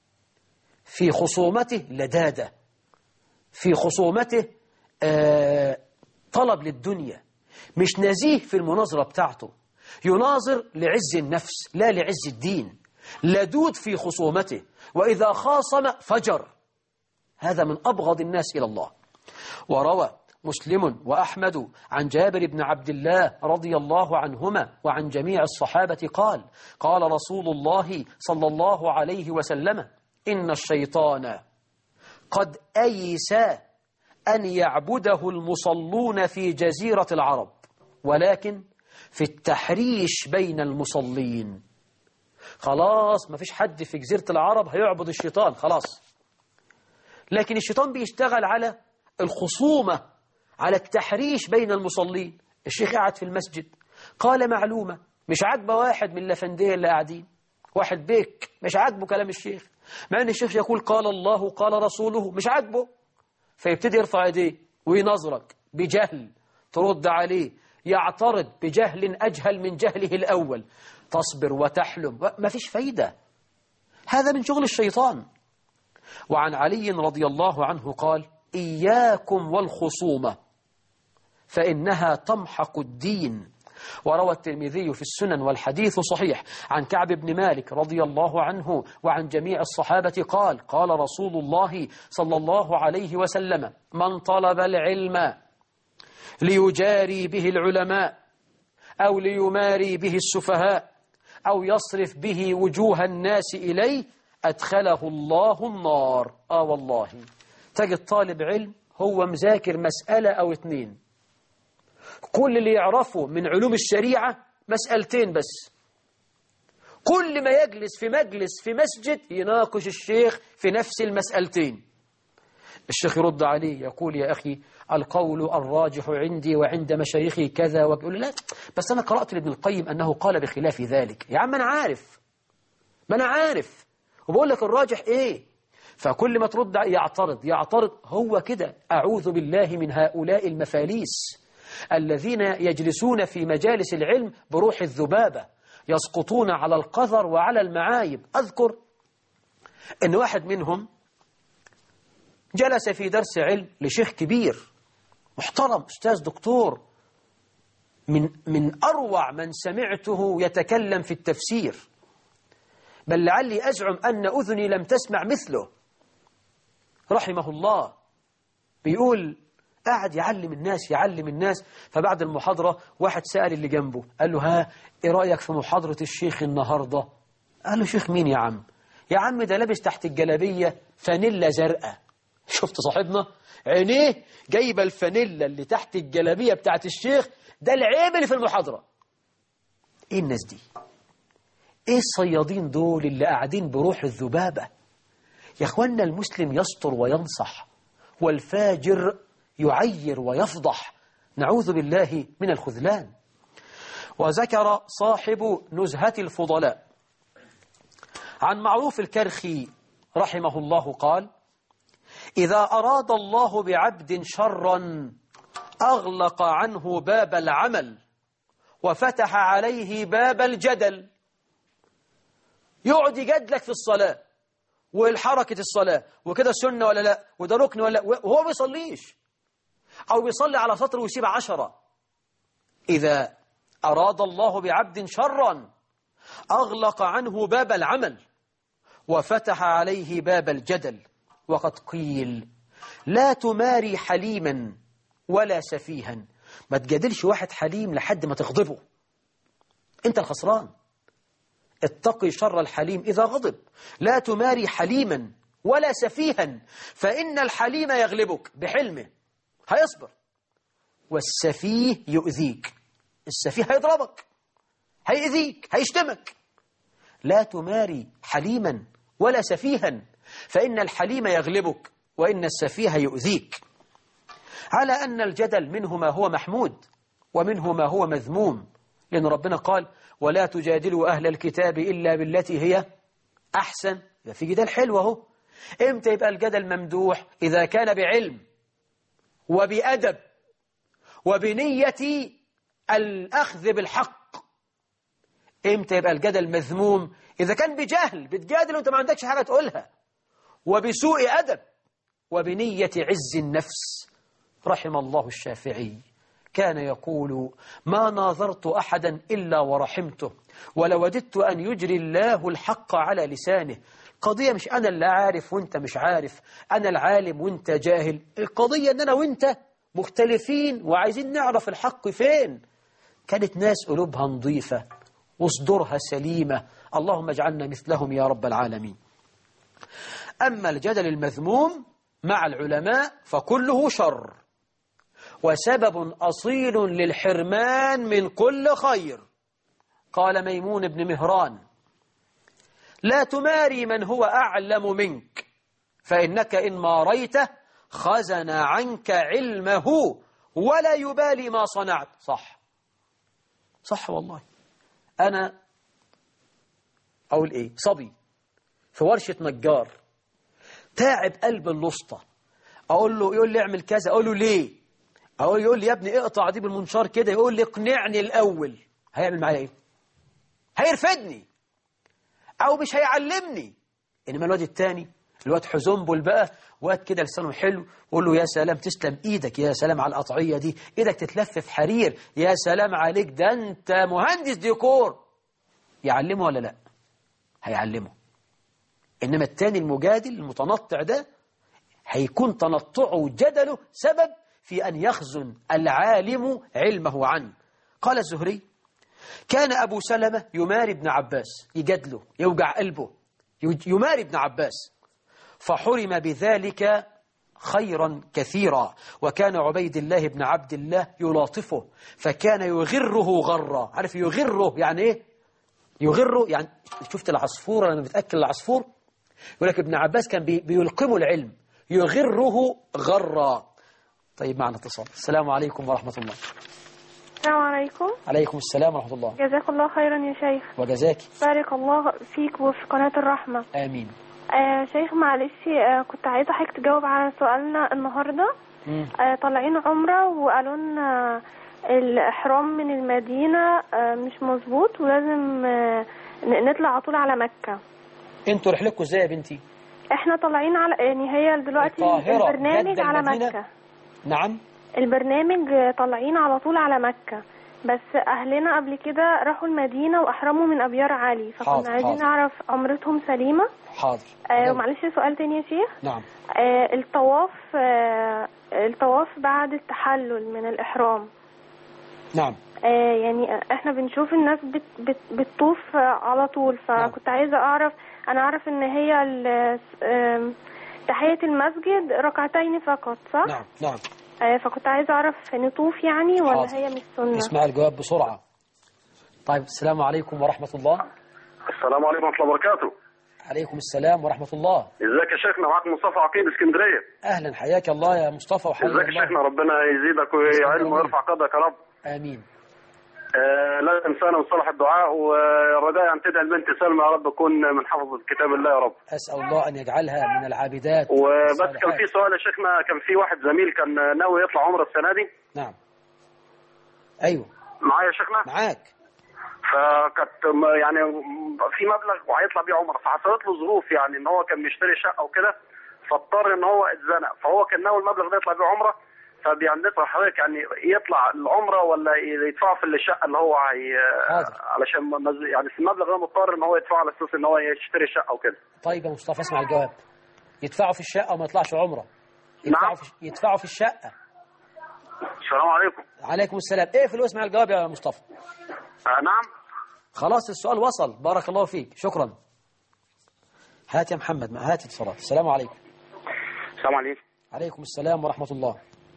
خصومته لدادة، في خصومته آه طلب للدنيا، مش نزيه في المناظرة بتاعته، يناظر لعز النفس لا لعز الدين، لدود في خصومته، وإذا خاصم فجر. هذا من أبغض الناس إلى الله. وروى مسلم وأحمد عن جابر بن عبد الله رضي الله عنهما وعن جميع الصحابة قال قال رسول الله صلى الله عليه وسلم إن الشيطان قد أيس أن يعبده المصلون في جزيرة العرب، ولكن في التحريش بين المصلين. خلاص ما فيش حد في جزيرة العرب هيعبد الشيطان خلاص، لكن الشيطان بيشتغل على الخصومة، على التحريش بين المصلين. الشيخ قاعد في المسجد قال معلومة مش عاجبه واحد من الأفندية اللي قاعدين، واحد بيك مش عاجبه كلام الشيخ، مع أن الشيخ يقول قال الله قال رسوله، مش عاجبه، فيبتدي يرفع يديه وينظرك بجهل، ترد عليه يعترض بجهل أجهل من جهله الأول، تصبر وتحلم، ما فيش فايدة. هذا من شغل الشيطان. وعن علي رضي الله عنه قال إياكم والخصومة فإنها تمحق الدين. وروى الترمذي في السنن والحديث صحيح عن كعب بن مالك رضي الله عنه وعن جميع الصحابة قال قال رسول الله صلى الله عليه وسلم من طلب العلم ليجاري به العلماء أو ليماري به السفهاء أو يصرف به وجوه الناس إليه أدخله الله النار. آه والله تجد طالب علم هو مذاكر مسألة أو اتنين، كل اللي يعرفه من علوم الشريعة مسألتين بس، كل ما يجلس في مجلس في مسجد يناقش الشيخ في نفس المسألتين. الشيخ يرد عليه يقول يا أخي القول الراجح عندي وعند مشايخي كذا، ويقول لا بس أنا قرأت لابن القيم أنه قال بخلاف ذلك. يا عم أنا عارف، ما أنا عارف وبقول لك الراجح إيه. فكل ما ترد يعترض يعترض. هو كده، أعوذ بالله من هؤلاء المفاليس الذين يجلسون في مجالس العلم بروح الذبابة، يسقطون على القذر وعلى المعايب. أذكر أن واحد منهم جلس في درس علم لشيخ كبير محترم، أستاذ دكتور، من من أروع من سمعته يتكلم في التفسير، بل لعلي أزعم أن أذني لم تسمع مثله رحمه الله. بيقول قاعد يعلم الناس يعلم الناس، فبعد المحاضرة واحد سأل اللي جنبه قال له ها إيه رأيك في محاضرة الشيخ النهاردة؟ قال له شيخ مين يا عم؟ يا عم ده لابس تحت الجلابية فانيلا زرقاء. شفت صاحبنا عينيه جايبه الفانيلا اللي تحت الجلابية بتاعت الشيخ، ده العيب اللي في المحاضرة. ايه الناس دي؟ ايه الصيادين دول اللي قاعدين بروح الذبابة؟ يا اخوانا المسلم يستر وينصح، والفاجر يعير ويفضح، نعوذ بالله من الخذلان. وذكر صاحب نزهة الفضلاء عن معروف الكرخي رحمه الله قال إذا أراد الله بعبد شرا أغلق عنه باب العمل وفتح عليه باب الجدل. يقعد يجادلك في الصلاة والحركة الصلاة وكده سنة ولا لا وده ركن ولا لا، وهو بيصليش أو بيصلي على سطر ويسيب عشرة. إذا أراد الله بعبد شرا أغلق عنه باب العمل وفتح عليه باب الجدل. وقد قيل لا تماري حليما ولا سفيها. ما تجادلش واحد حليم لحد ما تغضبه، انت الخسران. اتقي شر الحليم إذا غضب. لا تماري حليما ولا سفيها فإن الحليم يغلبك بحلمه، هيصبر، والسفيه يؤذيك. السفيه هيضربك، هيؤذيك، هيشتمك. لا تماري حليما ولا سفيها فإن الحليم يغلبك وإن السفيه يؤذيك. على أن الجدل منه ما هو محمود ومنه ما هو مذموم، لأن ربنا قال ولا تجادلوا أهل الكتاب إلا بالتي هي أحسن. إذا في جدال حلو اهو. إمتى يبقى الجدل ممدوح؟ إذا كان بعلم وبأدب وبنية الأخذ بالحق. إمتى يبقى الجدل مذموم؟ إذا كان بجهل بتجادل وأنت ما عندكش حاجة تقولها، وبسوء أدب وبنية عز النفس. رحم الله الشافعي كان يقول ما ناظرت أحدا إلا ورحمته ولوددت أن يجري الله الحق على لسانه. القضية مش أنا اللي عارف وأنت مش عارف، أنا العالم وأنت جاهل. القضية أن أنا وأنت مختلفين وعايزين نعرف الحق فين. كانت ناس قلوبها نظيفة وصدورها سليمة، اللهم اجعلنا مثلهم يا رب العالمين. أما الجدل المذموم مع العلماء فكله شر وسبب أصيل للحرمان من كل خير. قال ميمون بن مهران لا تماري من هو أعلم منك فإنك إن ماريته خزن عنك علمه ولا يبالي ما صنعت. صح صح والله. أنا أقول إيه، صبي في ورشة نجار تعب قلب اللسطة، أقول له، يقول لي اعمل كذا، أقول له ليه، أقول يقول لي يا ابني اقطع دي بالمنشار كده، يقول لي اقنعني الأول. هيعمل معايا إيه؟ هيرفدني أو مش هيعلمني. إنما الواد التاني، الواد حزنبل بقى، واد كده لسانه حلو، قول له يا سلام تسلم ايدك، يا سلام على القطعية دي، ايدك تتلف في حرير، يا سلام عليك، ده انت مهندس ديكور. يعلمه ولا لا؟ هيعلمه. إنما التاني المجادل المتنطع ده هيكون تنطعه وجدله سبب في أن يخزن العالم علمه عنه. قال الزهري كان أبو سلمة يماري ابن عباس، يجادله يوجع قلبه، يماري ابن عباس، فحرم بذلك خيرا كثيرا. وكان عبيد الله بن عبد الله يلاطفه، فكان يغره غرا. عارف يغره يعني ايه؟ يغره يعني، شفت العصفور لما بتأكل العصفور، يقول لك ابن عباس كان بي بيلقمه العلم، يغره غرا. طيب معنا اتصال. السلام عليكم ورحمة الله. السلام عليكم. عليكم السلام ورحمة الله. جزاك الله خيرا يا شيخ. وجزاك. بارك الله فيك وفي قناة الرحمة. آمين. آه شيخ معلش، آه كنت عايزة حضرتك تجاوب على سؤالنا النهاردة. آه طالعين عمرة وقالوا لنا الإحرام من المدينة آه مش مظبوط، ولازم آه نطلع على طول على مكة. انتوا رحلتكم ازاي يا بنتي؟ احنا طالعين على، يعني هي دلوقتي البرنامج على مكة. نعم. البرنامج طالعين على طول على مكة، بس أهلنا قبل كده راحوا المدينة وأحرموا من أبيار علي، فكنا عايزين نعرف عمرتهم سليمة. حاضر. آه ومعلش سؤال تاني يا شيخ. نعم. آه الطواف آه الطواف بعد التحلل من الإحرام. نعم. آه يعني احنا بنشوف الناس بت بت بتطوف على طول، فكنت نعم. عايزة أعرف، أنا أعرف إن هي آه تحية المسجد ركعتين فقط، صح؟ نعم نعم. فكنت عايزة أعرف نطوف يعني ولا حاضر. هي مش سنة؟ اسمع الجواب بسرعة. طيب السلام عليكم ورحمة الله. السلام عليكم ورحمة الله وبركاته. عليكم السلام ورحمة الله. ازيك يا شيخنا؟ معاك مصطفى عقيل اسكندرية. أهلا، حياك الله يا مصطفى وحياك الله. ازيك يا شيخنا؟ ربنا يزيدك ويعلم ويرفع قدرك يا رب. آمين. آه لا تنسانا من صالح الدعاء، والرجاء أن تدعي البنت سلمى يا رب تكون من حفظ كتاب الله يا رب. أسأل الله أن يجعلها من العابدات. وبس كان في سؤال يا شيخنا، كان في واحد زميل كان ناوي يطلع عمرة السنة دي. نعم. أيوه. معايا يا شيخنا؟ معاك. فكانت يعني في مبلغ وهيطلع بيه عمرة، فحصلت له ظروف يعني ان هو كان بيشتري شقة وكده، فاضطر ان هو اتزنق، فهو كان ناوي المبلغ ده يطلع بيه عمرة. فبيعني حضرتك يعني يطلع العمرة ولا يدفعه في الشقة اللي هو هي علشان يعني في المبلغ ده مضطر ان هو يدفعه على اساس ان هو يشتري شقة وكده. طيب يا مصطفى اسمع الجواب. يدفعوا في الشقة وما يطلعش عمرة. يدفعوا نعم. في يدفعوا في الشقة. السلام عليكم. عليكم السلام. ايه في اسمع الجواب يا مصطفى. آه نعم. خلاص السؤال وصل، بارك الله فيك، شكرا. هات يا محمد، هات اتصالات. السلام عليكم. السلام عليكم. عليكم السلام ورحمة الله.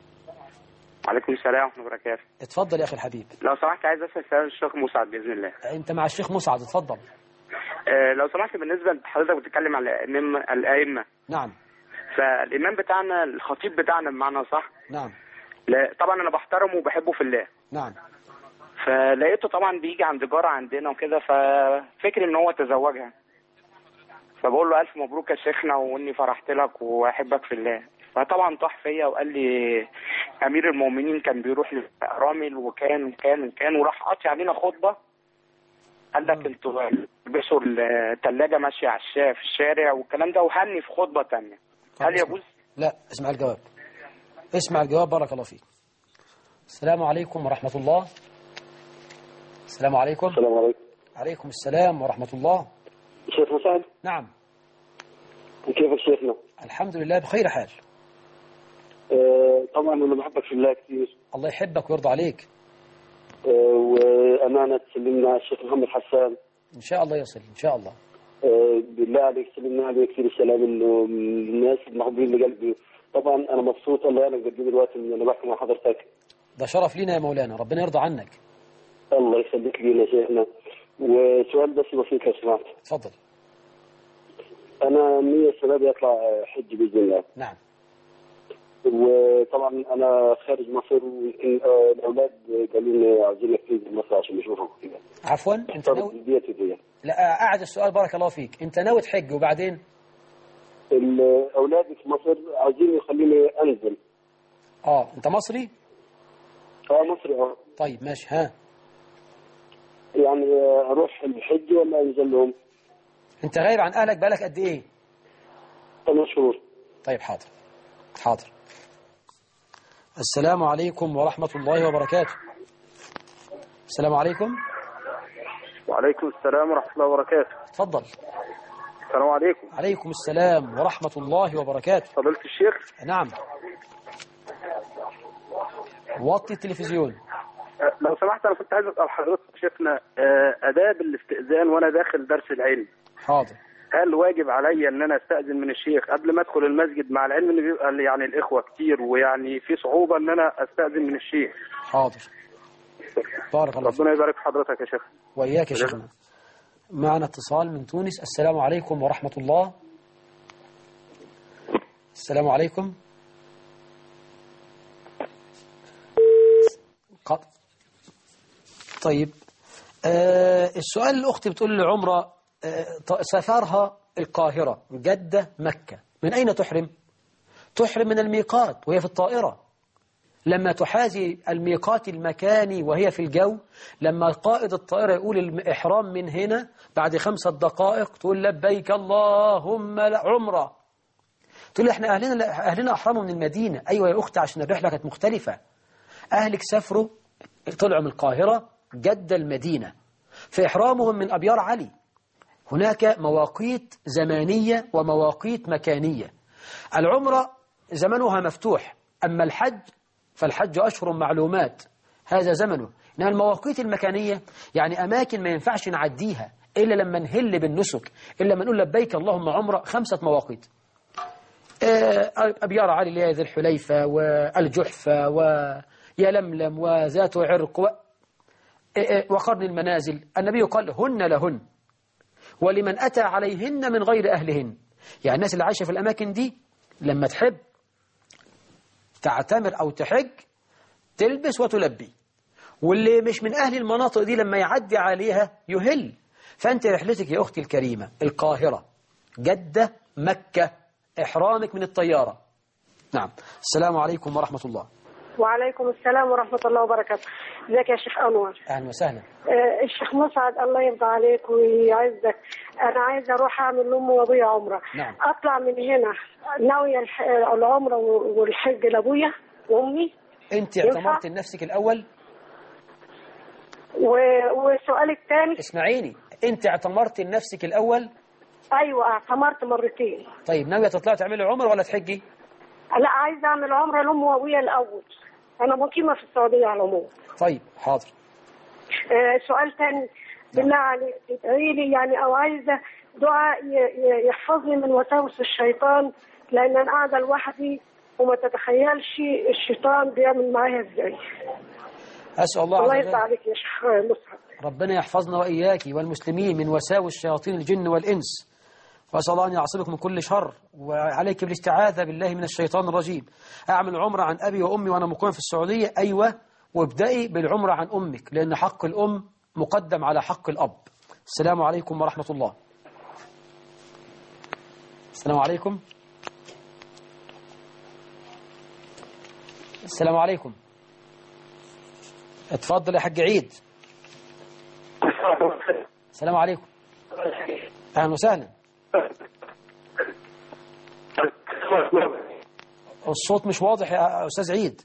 عليكم السلام ورحمة الله وبركاته. اتفضل يا أخي الحبيب. لو سمحت عايز أسأل سؤال الشيخ مسعد بإذن الله. أنت مع الشيخ مسعد، اتفضل. آه لو سمحت، بالنسبة لحضرتك بتتكلم على الأئمة. نعم. فالإمام بتاعنا، الخطيب بتاعنا بمعنى صح. نعم. لا طبعا أنا بحترمه وبحبه في الله. نعم. فلقيته طبعا بيجي عند جارة عندنا وكده، ففكر إن هو تزوجها، فبقول له ألف مبروك يا شيخنا وإني فرحت لك وأحبك في الله. فطبعا طاح فيا وقال لي امير المؤمنين كان بيروح للارامل وكان وكان وكان وراح قاطع علينا خطبه، قال لك انتوا بتلبسوا الثلاجه ماشيه على في الشارع والكلام ده، وهني في خطبه ثانيه. هل يجوز؟ لا اسمع الجواب. اسمع الجواب بارك الله فيك. السلام عليكم ورحمه الله. السلام عليكم. السلام عليكم. عليكم السلام ورحمه الله. شيخ مسعد. نعم. كيفك شيخنا؟ الحمد لله بخير حال. أه طبعا انا بحبك في الله كثير. الله يحبك ويرضى عليك. أه وامانه تسلمنا الشيخ محمد حسان. ان شاء الله يصل ان شاء الله. أه بالله عليك سلمنا عليه كثير السلام، انه من الناس المحبوبين لقلبي. طبعا انا مبسوط الله يعلم قد ايه دلوقتي ان انا بحكي مع حضرتك. ده شرف لينا يا مولانا، ربنا يرضى عنك. الله يخليك لينا يا شيخنا. وسؤال بس بسيط لو سمحت. اتفضل. أنا نية السنة دي أطلع حج بإذن الله. نعم. وطبعا أنا خارج مصر، ويمكن الأولاد قالوا لي عايزينك تيجي مصر عشان نشوفك كده. عفوا أنت ناوي؟ لا أعد السؤال بارك الله فيك. أنت ناوي تحج وبعدين؟ الأولاد في مصر عايزين يخليني أنزل. آه أنت مصري؟ آه مصري آه. طيب ماشي. ها يعني أروح الحج ولا أنزل لهم؟ أنت غايب عن أهلك بقالك قد إيه؟ ثمان شهور. طيب حاضر حاضر. السلام عليكم ورحمة الله وبركاته. السلام عليكم. وعليكم السلام ورحمة الله وبركاته. تفضل. السلام عليكم. عليكم السلام ورحمة الله وبركاته. فضيلة الشيخ. نعم. وطي التلفزيون. لو سمحت أنا كنت عايز أسأل حضرتك شيخنا آداب الاستئذان وأنا داخل درس العلم. حاضر. هل واجب عليا ان انا استأذن من الشيخ قبل ما ادخل المسجد، مع العلم ان بيبقى يعني الاخوه كتير ويعني في صعوبه ان انا استأذن من الشيخ؟ حاضر. بارك الله فيك. ربنا يبارك في حضرتك يا شيخ. وإياك يا شيخنا. معنا اتصال من تونس. السلام عليكم ورحمة الله. السلام عليكم. قط. طيب آه السؤال الأخت بتقول لي عمرة آه سفرها القاهرة جدة مكة، من أين تحرم؟ تحرم من الميقات وهي في الطائرة. لما تحازي الميقات المكاني وهي في الجو، لما قائد الطائرة يقول الإحرام من هنا، بعد خمسة دقائق تقول لبيك اللهم عمرة. تقول احنا أهلنا أهلنا أحرموا من المدينة. أيوة يا أختي، عشان الرحلة كانت مختلفة. أهلك سافروا طلعوا من القاهرة جدة المدينة، في إحرامهم من أبيار علي. هناك مواقيت زمانية ومواقيت مكانية. العمرة زمنها مفتوح، أما الحج فالحج أشهر معلومات، هذا زمنه. إنها المواقيت المكانية يعني أماكن ما ينفعش نعديها إلا لما نهل بالنسك، إلا لما نقول لبيك اللهم عمرة. خمسة مواقيت: أبيار علي اللي هي ذي الحليفة والجحفة ويلملم وذات عرق و... وقرن المنازل. النبي قال هن لهن ولمن أتى عليهن من غير أهلهن. يعني الناس اللي عايشة في الأماكن دي لما تحب تعتمر أو تحج تلبس وتلبي، واللي مش من أهل المناطق دي لما يعدي عليها يهل. فأنت رحلتك يا أختي الكريمة القاهرة جدة مكة، إحرامك من الطيارة. نعم. السلام عليكم ورحمة الله. وعليكم السلام ورحمة الله وبركاته. ازيك يا شيخ أنور؟ أهلا وسهلا. آه الشيخ مسعد الله يرضى عليك ويعزك. أنا عايزة أروح أعمل لأمي وأبويا عمرة. نعم. أطلع من هنا ناوية العمرة والحج لأبويا وأمي. أنت اعتمرت لنفسك الأول؟ والسؤال الثاني اسمعيني، أنت اعتمرت لنفسك الأول؟ أيوة اعتمرت مرتين. طيب ناوية تطلع تعملي عمرة ولا تحجي؟ لا عايزة أعمل عمرة لأمي وأبويا الأول. أنا مقيمة في السعودية على العموم. طيب حاضر. آه سؤال ثاني بالله عليك ادعي لي يعني، أو عايزة دعاء يحفظني من وساوس الشيطان، لأن أنا قاعدة لوحدي وما تتخيلش الشيطان بيعمل معايا ازاي. أسأل الله الله يرضى عليك يا شيخ مسعد. ربنا يحفظنا وإياك والمسلمين من وساوس شياطين الجن والإنس، وأسأل الله أن يعصمك من كل شر، وعليك بالاستعاذة بالله من الشيطان الرجيم. أعمل عمرة عن أبي وأمي وأنا مقيم في السعودية. أيوة، وابدأي بالعمرة عن أمك، لأن حق الأم مقدم على حق الأب. السلام عليكم ورحمة الله. السلام عليكم. السلام عليكم. اتفضل يا حاج عيد. السلام عليكم. أهلا وسهلا. الصوت مش واضح يا أستاذ عيد.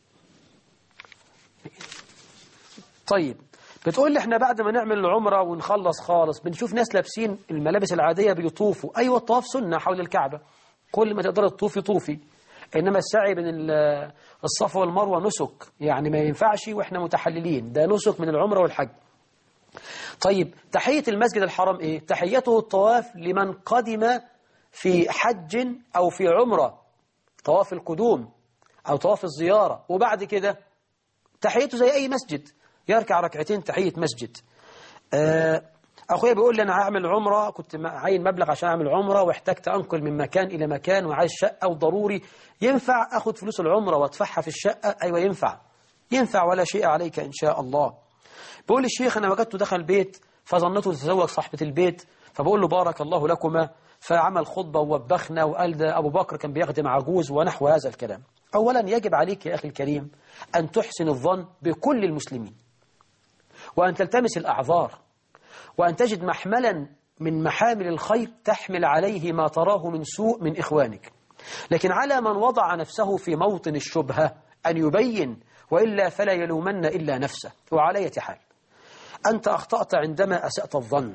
طيب بتقول لي احنا بعد ما نعمل العمرة ونخلص خالص بنشوف ناس لابسين الملابس العادية بيطوفوا. أيوة الطواف سنة حول الكعبة، كل ما تقدر تطوفي طوفي، إنما السعي بين الصفا والمروة نسك، يعني ما ينفعش وإحنا متحللين، ده نسك من العمرة والحج. طيب تحية المسجد الحرام إيه؟ تحيته الطواف لمن قدم في حج أو في عمرة، طواف القدوم أو طواف الزيارة، وبعد كده تحيته زي أي مسجد، يركع ركعتين تحية مسجد. آه أخويا بيقول لي أنا هعمل عمرة، كنت عاين مبلغ عشان أعمل عمرة واحتجت أنقل من مكان إلى مكان وعايز شقة وضروري، ينفع أخذ فلوس العمرة وأدفعها في الشقة؟ أيوة ينفع، ينفع ولا شيء عليك إن شاء الله. بيقول الشيخ أنا وجدته دخل البيت فظنته تتزوج صاحبة البيت، فبقول له بارك الله لكما، فعمل خطبة ووبخنا وقال ده أبو بكر كان بيخدم عجوز ونحو هذا الكلام. أولا يجب عليك يا أخي الكريم أن تحسن الظن بكل المسلمين، وأن تلتمس الأعذار، وأن تجد محملا من محامل الخير تحمل عليه ما تراه من سوء من إخوانك. لكن على من وضع نفسه في موطن الشبهة أن يبين، وإلا فلا يلومن إلا نفسه. وعلى أية حال أنت أخطأت عندما أسأت الظن،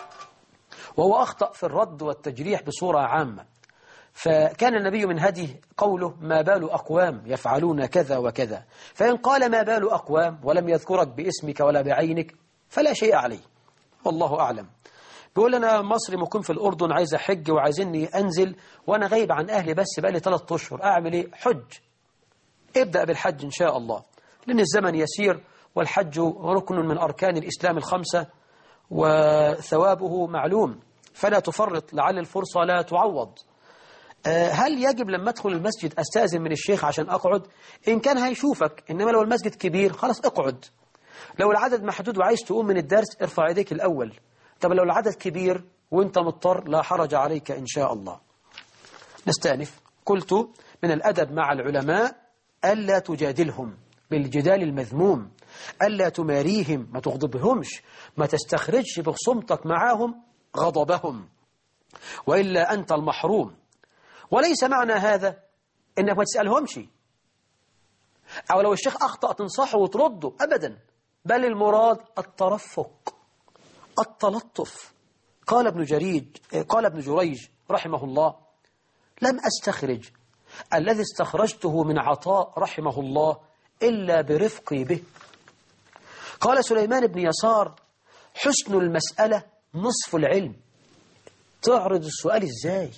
وهو أخطأ في الرد والتجريح بصورة عامة. فكان النبي من هديه قوله ما بال أقوام يفعلون كذا وكذا، فإن قال ما بال أقوام ولم يذكرك باسمك ولا بعينك فلا شيء عليه، والله أعلم. بيقول أنا مصري مقيم في الأردن عايز أحج وعايزني أنزل وأنا غايب عن أهلي بس بقالي ثلاثة أشهر، أعمل إيه؟ حج، ابدأ بالحج إن شاء الله، لأن الزمن يسير والحج ركن من أركان الإسلام الخمسة وثوابه معلوم، فلا تفرط لعل الفرصة لا تعوض. هل يجب لما أدخل المسجد أستأذن من الشيخ عشان أقعد؟ إن كان هيشوفك، إنما لو المسجد كبير خلاص اقعد. لو العدد محدود وعايز تقوم من الدرس ارفع يديك الأول. طب لو العدد كبير وانت مضطر لا حرج عليك إن شاء الله. نستأنف. قلت من الأدب مع العلماء ألا تجادلهم بالجدال المذموم، ألا تماريهم، ما تغضبهمش، ما تستخرجش بخصومتك معاهم غضبهم، وإلا أنت المحروم. وليس معنى هذا إنك ما تسألهمش، أو لو الشيخ أخطأ تنصحه وترده، أبدا، بل المراد الترفق التلطف. قال ابن جريج قال ابن جريج رحمه الله لم أستخرج الذي استخرجته من عطاء رحمه الله إلا برفقي به. قال سليمان بن يسار حسن المسألة نصف العلم. تعرض السؤال إزاي؟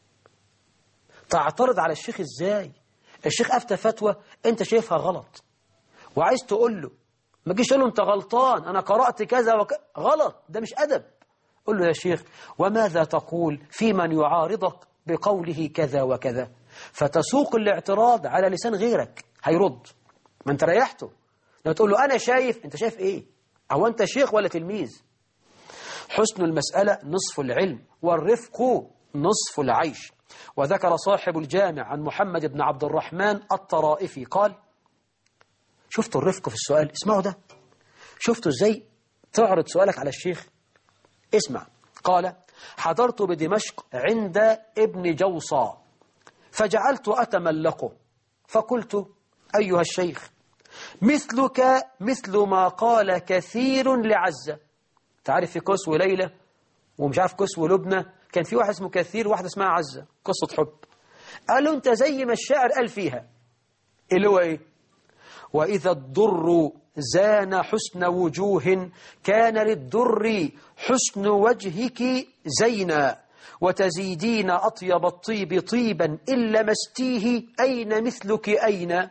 تعترض على الشيخ إزاي؟ الشيخ أفتى فتوى أنت شايفها غلط وعايز تقول له، ما تجيش تقول له أنت غلطان أنا قرأت كذا وك... غلط، ده مش أدب. قل له يا شيخ وماذا تقول في من يعارضك بقوله كذا وكذا، فتسوق الاعتراض على لسان غيرك هيرد، ما انت ريحته. لو تقول له أنا شايف، أنت شايف إيه؟ أو أنت شيخ ولا تلميذ؟ حسن المسألة نصف العلم والرفق نصف العيش. وذكر صاحب الجامع عن محمد بن عبد الرحمن الطرائفي قال شفتوا الرفق في السؤال؟ اسمعوا ده، شفتوا ازاي تعرض سؤالك على الشيخ؟ اسمع. قال حضرت بدمشق عند ابن جوصى فجعلت أتملقه فقلت أيها الشيخ مثلك مثل ما قال كثير لعزة. تعرف في كسوة ليلى ومش عارف كسوة لبنى كان في واحد اسمه كثير وواحد اسمها عزة، قصة حب. قالوا انت زي ما الشاعر قال فيها اللي هو ايه؟ وإذا الضر زان حسن وجوه كان للضر حسن وجهك زينا وتزيدين أطيب الطيب طيبا إن لمستيه أين مثلك أين؟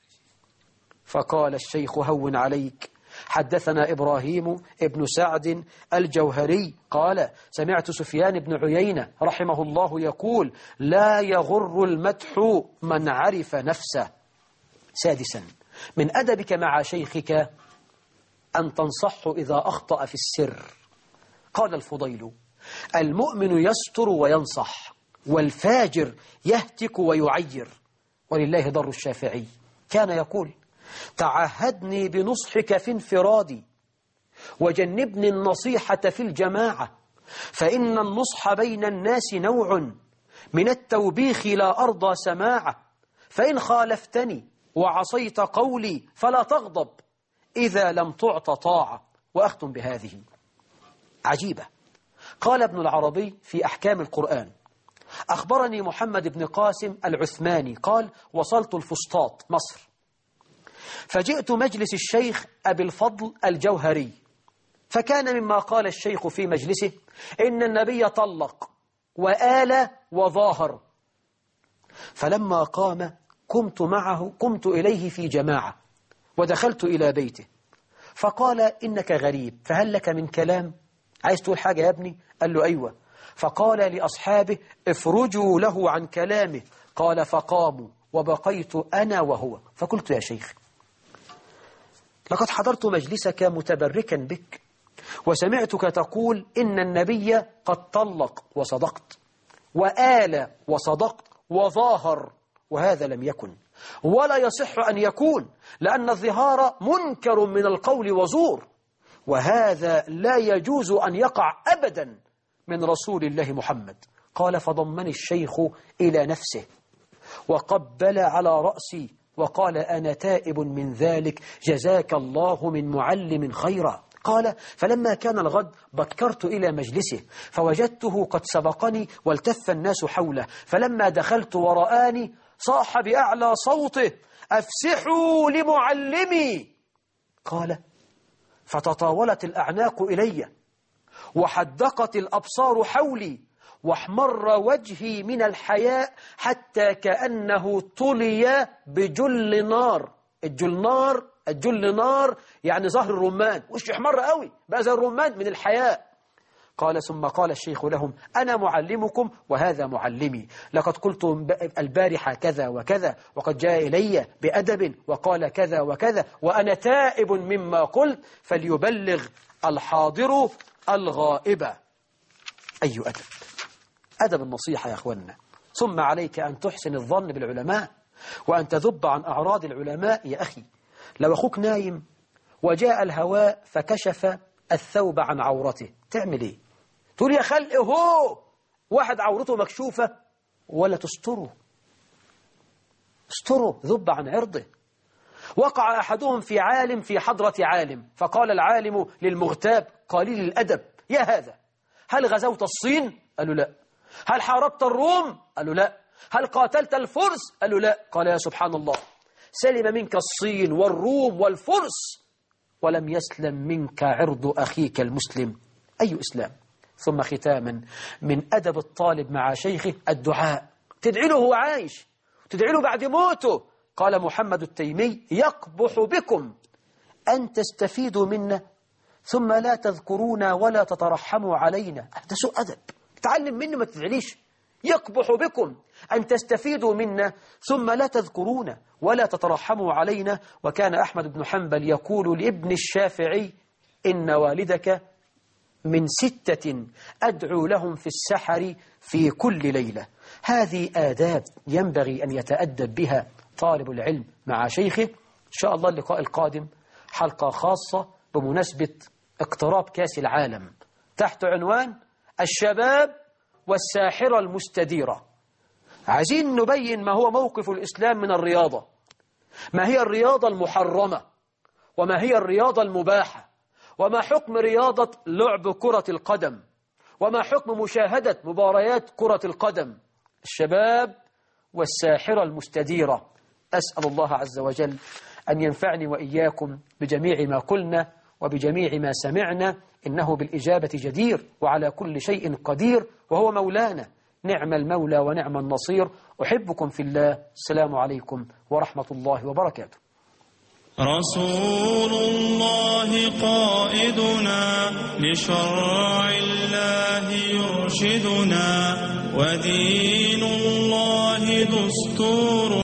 فقال الشيخ هون عليك، حدثنا إبراهيم ابن سعد الجوهري قال سمعت سفيان بن عيينة رحمه الله يقول لا يغر المدح من عرف نفسه. سادسا من أدبك مع شيخك أن تنصحه إذا أخطأ في السر. قال الفضيل المؤمن يستر وينصح والفاجر يهتك ويعير. ولله ضر الشافعي كان يقول تعهدني بنصحك في انفرادي وجنبني النصيحة في الجماعة، فإن النصح بين الناس نوع من التوبيخ لا أرضى سماعة، فإن خالفتني وعصيت قولي فلا تغضب إذا لم تعط طاعة. وأختم بهذه عجيبة. قال ابن العربي في أحكام القرآن أخبرني محمد بن قاسم العثماني قال وصلت الفسطاط مصر فجئت مجلس الشيخ أبي الفضل الجوهري، فكان مما قال الشيخ في مجلسه إن النبي طلق وآل وظاهر. فلما قام قمت معه قمت إليه في جماعة ودخلت إلى بيته فقال إنك غريب فهل لك من كلام؟ عايز تقول حاجة يا ابني؟ قال له أيوة. فقال لأصحابه افرجوا له عن كلامه. قال فقاموا وبقيت أنا وهو. فقلت يا شيخ لقد حضرت مجلسك متبركا بك وسمعتك تقول إن النبي قد طلق وصدقت وآل وصدقت وظاهر، وهذا لم يكن ولا يصح أن يكون، لأن الظهار منكر من القول وزور، وهذا لا يجوز أن يقع أبدا من رسول الله محمد. قال فضمني الشيخ إلى نفسه وقبل على رأسي وقال أنا تائب من ذلك، جزاك الله من معلم خيرا. قال فلما كان الغد بكرت إلى مجلسه فوجدته قد سبقني والتف الناس حوله، فلما دخلت ورآني صاح بأعلى صوته أفسحوا لمعلمي. قال فتطاولت الأعناق إلي وحدقت الأبصار حولي واحمر وجهي من الحياء حتى كأنه طلي بجل نار. الجل نار الجل نار يعني ظهر الرمان، وش احمر قوي بقى زي الرمان من الحياء. قال ثم قال الشيخ لهم أنا معلمكم وهذا معلمي، لقد قلت البارحة كذا وكذا وقد جاء إلي بأدب وقال كذا وكذا وأنا تائب مما قلت، فليبلغ الحاضر الغائب. أي أدب؟ أدب النصيحة يا أخوانا. ثم عليك أن تحسن الظن بالعلماء وأن تذب عن أعراض العلماء يا أخي. لو أخوك نايم وجاء الهواء فكشف الثوب عن عورته تعمل إيه؟ تقول يا خلق هو واحد عورته مكشوفة ولا تستره؟ استره، ذب عن عرضه. وقع أحدهم في عالم في حضرة عالم، فقال العالم للمغتاب قليل الأدب يا هذا هل غزوت الصين؟ قالوا لا. هل حاربت الروم؟ قالوا لا. هل قاتلت الفرس؟ قالوا لا. قال يا سبحان الله سلم منك الصين والروم والفرس ولم يسلم منك عرض أخيك المسلم. أي إسلام؟ ثم ختاما من أدب الطالب مع شيخه الدعاء، تدعي له هو عايش، تدعي له بعد موته. قال محمد التيمي يقبح بكم أن تستفيدوا منا ثم لا تذكرونا ولا تترحموا علينا. ده سوء أدب، تعلم مني ما تدعليش. يقبح بكم أن تستفيدوا منا ثم لا تذكرونا ولا تترحموا علينا. وكان أحمد بن حنبل يقول لابن الشافعي إن والدك من ستة أدعو لهم في السحر في كل ليلة. هذه آداب ينبغي أن يتأدب بها طالب العلم مع شيخه. إن شاء الله اللقاء القادم حلقة خاصة بمناسبة اقتراب كاس العالم تحت عنوان الشباب والساحرة المستديرة. عايزين نبين ما هو موقف الإسلام من الرياضة، ما هي الرياضة المحرمة وما هي الرياضة المباحة، وما حكم رياضة لعب كرة القدم، وما حكم مشاهدة مباريات كرة القدم. الشباب والساحرة المستديرة. أسأل الله عز وجل أن ينفعني وإياكم بجميع ما قلنا وبجميع ما سمعنا، إنه بالإجابة جدير وعلى كل شيء قدير، وهو مولانا نعم المولى ونعم النصير. أحبكم في الله. السلام عليكم ورحمة الله وبركاته. رسول الله قائدنا لشرع الله يرشدنا ودين الله دستور